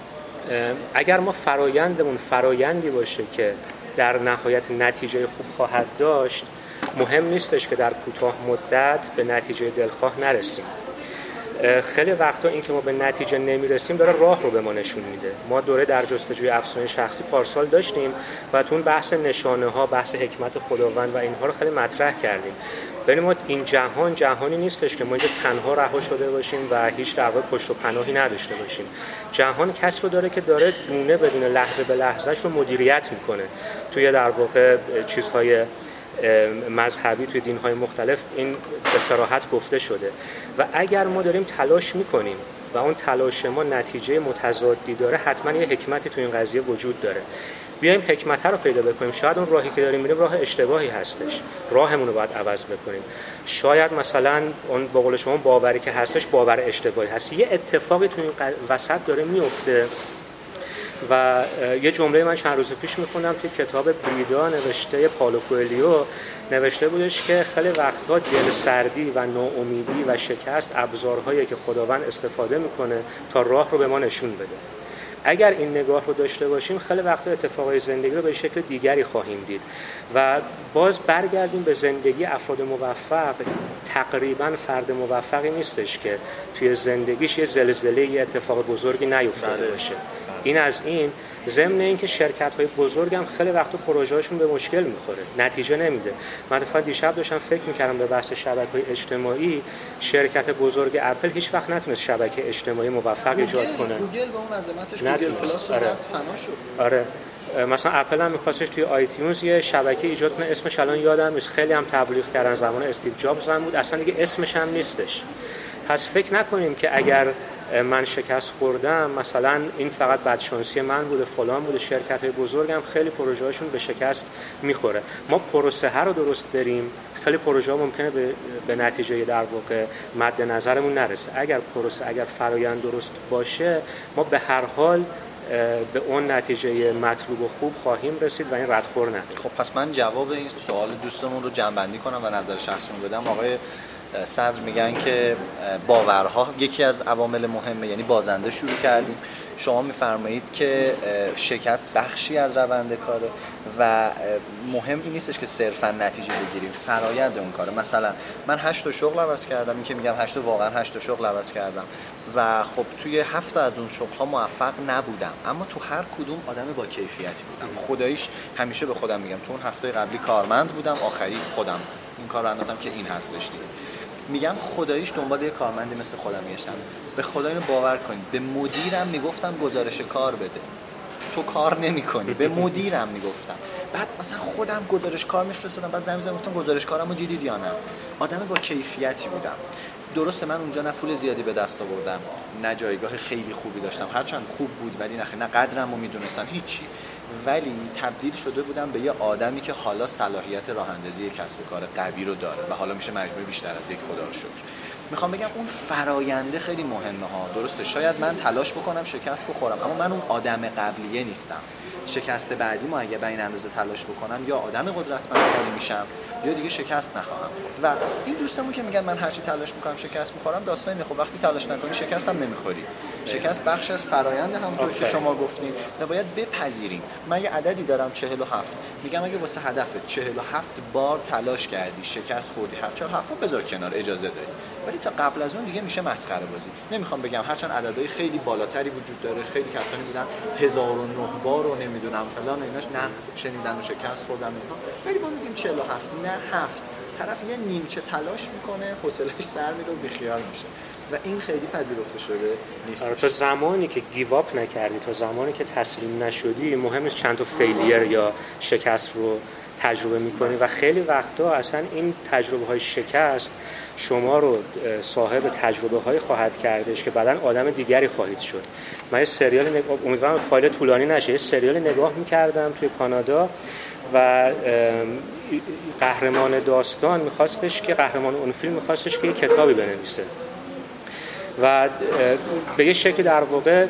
اگر ما فرایندمون فرایندی باشه که در نهایت نتیجه خوب خواهد داشت، مهم نیستش که در کوتاه مدت به نتیجه دلخواه نرسیم. خیلی وقتا این که ما به نتیجه نمیرسیم داره راه رو به ما نشون میده. ما دوره در جستجوی افزایش شخصی پارسال داشتیم و تو اون بحث نشانه ها، بحث حکمت خداوند و اینها رو خیلی مطرح کردیم. ولی ما این جهانی نیستش که ما اینجا تنها رها شده باشیم و هیچ در واقع پشت و پناهی نداشته باشیم. جهان کسی رو داره که داره دونه بدون لحظه به لحظهش رو مدیریت میکنه. توی در واقع چیزهای مذهبی توی دین‌های مختلف این به صراحت گفته شده و اگر ما داریم تلاش میکنیم و اون تلاش ما نتیجه متضادی داره، حتما یه حکمتی توی این قضیه وجود داره. بیایم حکمت رو پیدا بکنیم. شاید اون راهی که داریم میریم راه اشتباهی هستش، راهمون رو باید عوض بکنیم. شاید مثلا اون به قول شما باوری که هستش باور اشتباهی هست، یه اتفاقی توی این وسط داره میفته. و یه جمله من چند روز پیش میخوندم توی کتاب بریدا نوشته پائولو کوئلیو، نوشته بودش که خیلی وقتها دل سردی و ناامیدی و شکست ابزارهایی که خداوند استفاده میکنه تا راه رو به ما نشون بده. اگر این نگاه رو داشته باشیم، خیلی وقتا اتفاقای زندگی رو به شکل دیگری خواهیم دید و باز برگردیم به زندگی. افراد موفق تقریبا فرد موفقی نیستش که توی زندگیش یه زلزله، یه اتفاق بزرگی نیفتاده باشه. این از این. ضمن اینکه شرکت‌های بزرگ هم خیلی وقتا پروژه‌هاشون به مشکل می‌خوره، نتیجه نمیده. من اتفاقا دیشب داشتم فکر می‌کردم به بحث شبکه‌های اجتماعی. شرکت بزرگ اپل هیچ وقت نتونست شبکه اجتماعی موفق ایجاد کنه. گوگل با اون عظمتش گوگل پلاس رو زد، فنا شد. آره. مثلا اپل هم می‌خواستش توی آیتیونز یه شبکه ایجاد کنه، اسمش الان یادم نیست، خیلی هم تبلیغ کردن، زمان استیو جابز هم بود، اصلا دیگه اسمش هم نیستش. پس فکر نکنیم که اگر من شکست خوردم مثلا این فقط بدشانسی من بوده، فلان بوده. شرکت‌های بزرگ هم خیلی پروژه‌هاشون به شکست می‌خوره. ما پروسه رو درست بریم، خیلی پروژه‌ها ممکنه به نتیجه در واقع مد نظرمون نرسه. اگر فرآیند درست باشه، ما به هر حال به اون نتیجه مطلوب و خوب خواهیم رسید و این ردخور نداره. خب پس من جواب این سوال دوستمون رو جمع‌بندی کنم و نظر شخصیمو بدم. آقای صدر میگن که باورها یکی از عوامل مهمه، یعنی بازنده شروع کردیم. شما میفرمایید که شکست بخشی از روند کاره و مهم این نیستش که صرفا نتیجه بگیریم، فرایند اون کاره. مثلا من 8 تا شغل عوض کردم، این که میگم 8 واقعا 8 تا شغل عوض کردم و خب توی 7 از اون شغل‌ها موفق نبودم، اما تو هر کدوم آدم با کیفیتی بودم. خداییش همیشه به خودم میگم تو اون هفته قبلی کارمند بودم، آخری خودم این کار رو انداختم که این هستش دیگه. میگم خداییش دنبال یه کارمندی مثل خودم میگشتم. به خدا اینو باور کنید، به مدیرم میگفتم گزارش کار بده، تو کار نمی‌کنی. به مدیرم میگفتم. بعد مثلا خودم گزارش کار میفرستادم، بعد زنگ زدم گفتم گزارش کارمو دیدید یا نه. آدم با کیفیتی بودم. درسته من اونجا نه پول زیادی به دست آوردم، نه جایگاه خیلی خوبی داشتم، هرچند خوب بود ولی نه قدرمو میدونستن هیچی. ولی تبدیل شده بودم به یه آدمی که حالا صلاحیت راه اندازی کسب و کار قوی رو داره و حالا میشه مجموعه بیشتر از یک، خدا رو شکر. میخوام بگم اون فراینده خیلی مهمه ها. درسته شاید من تلاش بکنم شکست بخورم، اما من اون آدم قبلیه نیستم. شکست بعدی ما اگه به این اندازه تلاش بکنم یا آدم قدرتمندتری میشم یا دیگه شکست نخواهم خورد. و این دوستمون که میگن من هر چی تلاش میکنم شکست میخورم، داستان اینه خب وقتی تلاش نکنی شکست هم نمیخوری. شکست بخش از فرآیند همونطور که شما گفتین و باید بپذیریم. من یه عددی دارم 47. میگم اگه واسه هدفت 47 بار تلاش کردی شکست خوردی، 47 رو بذار کنار، اجازه داری. ولی تا قبل از اون دیگه میشه مسخره بازی. نمیخوام بگم هرچند عددهای خیلی بالاتری وجود داره، خیلی کسانی بودن 1009 بار رو نمیدونم فلان ایناش نه شنیدن و شکست خوردن اینها، ولی ما میگیم 47 نه 7. طرف یه نیمچه تلاش میکنه، حوصله‌اش سر میره و بیخیال میشه و این خیلی پذیرفته شده نیست. تا زمانی که گیواب نکردی، تا زمانی که تسلیم نشدی، مهم نیست چند تا فیلیر یا شکست رو تجربه میکنی و خیلی وقتا اصلا این تجربه های شکست شما رو صاحب تجربه های خواهد کردش که بعداً آدم دیگری خواهید شد. من یه سریال امیدوارم فایل طولانی نشه، یه سریال نگاه میکردم توی کانادا و قهرمان داستان میخواستش که قهرمان اون فیلم میخواستش که یه کتابی بنویسه و به یه شکل در واقع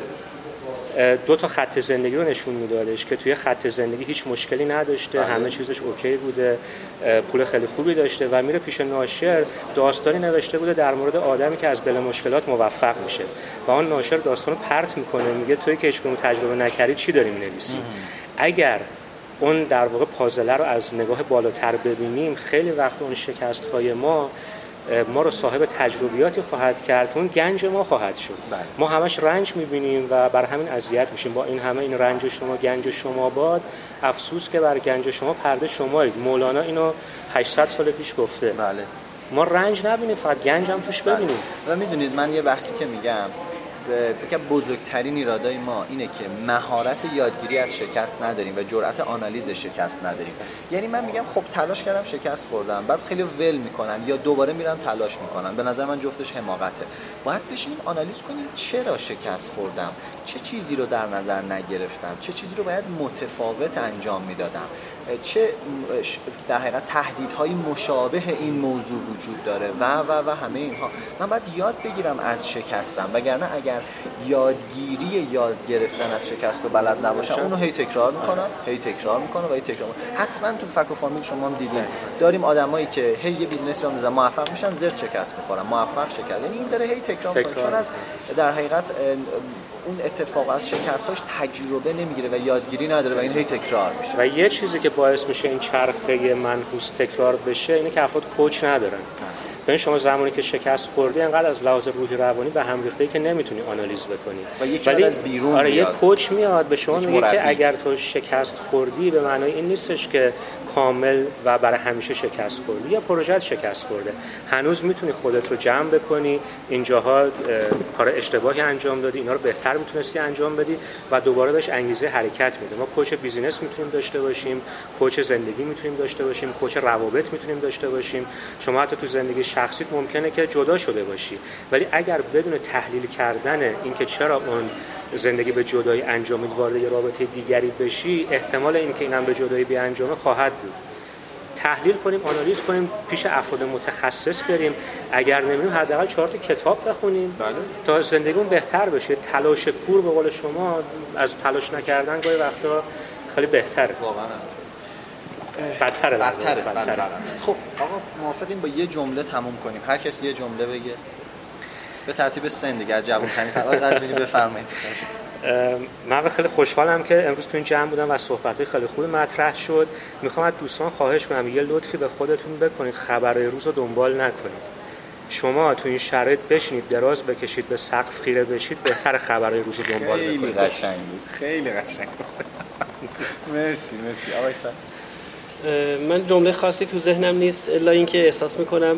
2 تا خط زندگی رو نشون میدادش که توی خط زندگی هیچ مشکلی نداشته، همه چیزش اوکی بوده، پول خیلی خوبی داشته و میره پیش ناشر داستانی نوشته بوده در مورد آدمی که از دل مشکلات موفق میشه و اون ناشر داستانو پرت میکنه، میگه توی که هیچ کدوم تجربه نکردی چی داری مینویسی؟ اگر اون در واقع پازله رو از نگاه بالاتر ببینیم، خیلی وقت اون شکست‌های ما رو صاحب تجربیاتی خواهد کرد، اون گنج ما خواهد شد. ما همش رنج می‌بینیم و بر همین اذیت میشیم. با این همه این رنج شما گنج شما باد، افسوس که بر گنج شما پرده شمایید. مولانا اینو 800 سال پیش گفته. بله. ما رنج نبینیم، فقط گنج هم توش ببینیم. و میدونید من یه بحثی که میگم بزرگترین ایرادای ما اینه که مهارت یادگیری از شکست نداریم و جرأت آنالیز شکست نداریم. یعنی من میگم خب تلاش کردم شکست خوردم، بعد خیلی ول میکنن یا دوباره میرن تلاش میکنن. به نظر من جفتش حماقته. باید بشینیم آنالیز کنیم چرا شکست خوردم، چه چیزی رو در نظر نگرفتم، چه چیزی رو باید متفاوت انجام میدادم، چه در حقیقت تهدیدهای مشابه این موضوع وجود داره و همه اینها. من باید یاد بگیرم از شکستم، وگرنه اگر یادگیری یاد گرفتن از شکست رو بلد نباشم اونو هی تکرار میکنم و هی تکرار میکنم. حتما تو فک و فامیل شما هم دیدین داریم آدمایی که هی یه بیزنسی رو میزنن موفق میشن، زرد شکست میخورن، موفق شکست. یعنی این داره هی تکرار میکنه چون از در حقیقت اون اتفاق از شکست‌هاش تجربه نمیگیره و یادگیری نداره و این هی تکرار میشه. و یه چیزی که باعث میشه این چرخه منحوس تکرار بشه اینه که افراد کوچ ندارن. ببین شما زمانی که شکست خوردی انقدر از لحاظ روحی روانی به هم ریخته‌ای که نمیتونی آنالیز بکنی. ولی از بیرون آره یه کوچ میاد به شما میگه که اگر تو شکست خوردی به معنای این نیستش که کامل و برای همیشه شکست خوردی، یا پروژه شکست خورده، هنوز میتونی خودت رو جمع بکنی، اینجاها کار اشتباهی انجام دادی، اینا رو بهتر میتونستی انجام بدی و دوباره بهش انگیزه حرکت میده. ما کوچ بیزینس میتونیم داشته باشیم، کوچ زندگی میتونیم داشته باشیم، کوچ روابط میتونیم داشته باشیم. شما حتی تو زندگی شخصیت ممکنه که جدا شده باشی، ولی اگر بدون تحلیل کردن اینکه چرا اون زندگی به جدایی انجامید وارد یه رابطه دیگری بشی، احتمال اینکه اینم به جدایی بیانجامه خواهد بود. تحلیل کنیم، آنالیز کنیم، پیش افراد متخصص بریم، اگر نمی‌ریم حداقل 4 تا کتاب بخونیم تا زندگیمون بهتر بشه. تلاش کور به قول شما از تلاش نکردن گاهی وقتا خیلی بهتره. واقعا بدتره. خب آقا موافقیم با یه جمله تموم کنیم؟ هر کسی یه جمله بگه به ترتیب سن دیگه، از جوان‌ترین آقای قزوینی بفرمایید. من خیلی خوشحالم که امروز تو این جمع بودم و صحبت‌های خیلی خوبی مطرح شد. میخوام از دوستان خواهش کنم یه لطفی به خودتون بکنید، خبرهای روز رو دنبال نکنید. شما تو این شرایط بشینید دراز بکشید به سقف خیره بشید، بهتر خبرهای روز رو دنبال بکنید. خیلی قشنگ بود، خیلی قشنگ. مرسی آقای صاحب. من جمله خاصی تو ذهنم نیست الا اینکه احساس میکنم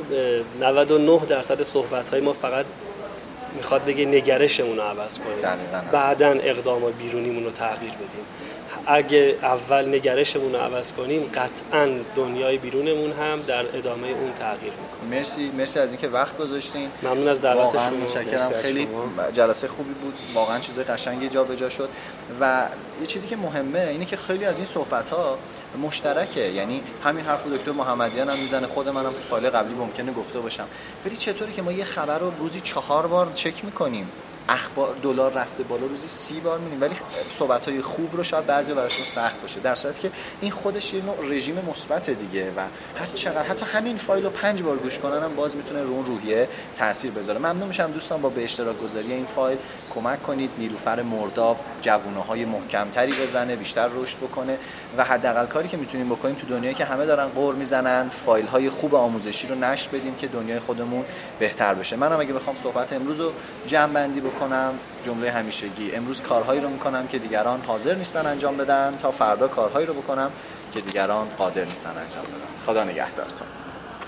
99% صحبت‌های ما فقط میخواد بگه نگرشمون رو عوض کنیم، بعداً اقدامات بیرونیمون رو تغییر بدیم. اگه اول نگرشمون رو عوض کنیم قطعاً دنیای بیرونمون هم در ادامه اون تغییر میکنه. مرسی از اینکه وقت گذاشتین. ممنون از دعوت شما. متشکرم. خیلی جلسه خوبی بود. واقعا چیزای قشنگی جابجا شد و یه چیزی که مهمه اینه که خیلی از این صحبت‌ها مشترکه، یعنی همین حرفو دکتر محمدیان هم میزنه، خود منم تو فایل قبلی ممکنه گفته باشم. ولی چطوری که ما یه خبر رو روزی 4 بار چک میکنیم، اخبار دلار رفته بالا روزی 30 بار می‌بینیم، ولی صحبت‌های خوب رو شاید بعضی براشون سخت باشه، در صورتی که این خودش یه نوع رژیم مثبت دیگه و هر چقدر حتی همین فایل رو 5 بار گوش کنن هم باز میتونه رو اون روحیه تاثیر بذاره. ممنون میشم دوستان با به اشتراک گذاری این فایل کمک کنید نیلوفر مرداب جوونه‌های محکم‌تری بزنه، بیشتر رشد بکنه و حداقل کاری که میتونیم بکنیم تو دنیایی که همه دارن قور میزنن فایل‌های خوب آموزشی رو نشر بدیم که دنیای خودمون بهتر بشه. منم اگه بخوام صحبت امروز رو جمع‌بندی کنم، جمله همیشگی، امروز کارهایی رو میکنم که دیگران حاضر نیستن انجام بدن تا فردا کارهایی رو بکنم که دیگران قادر نیستن انجام بدن. خدا نگهدارتون.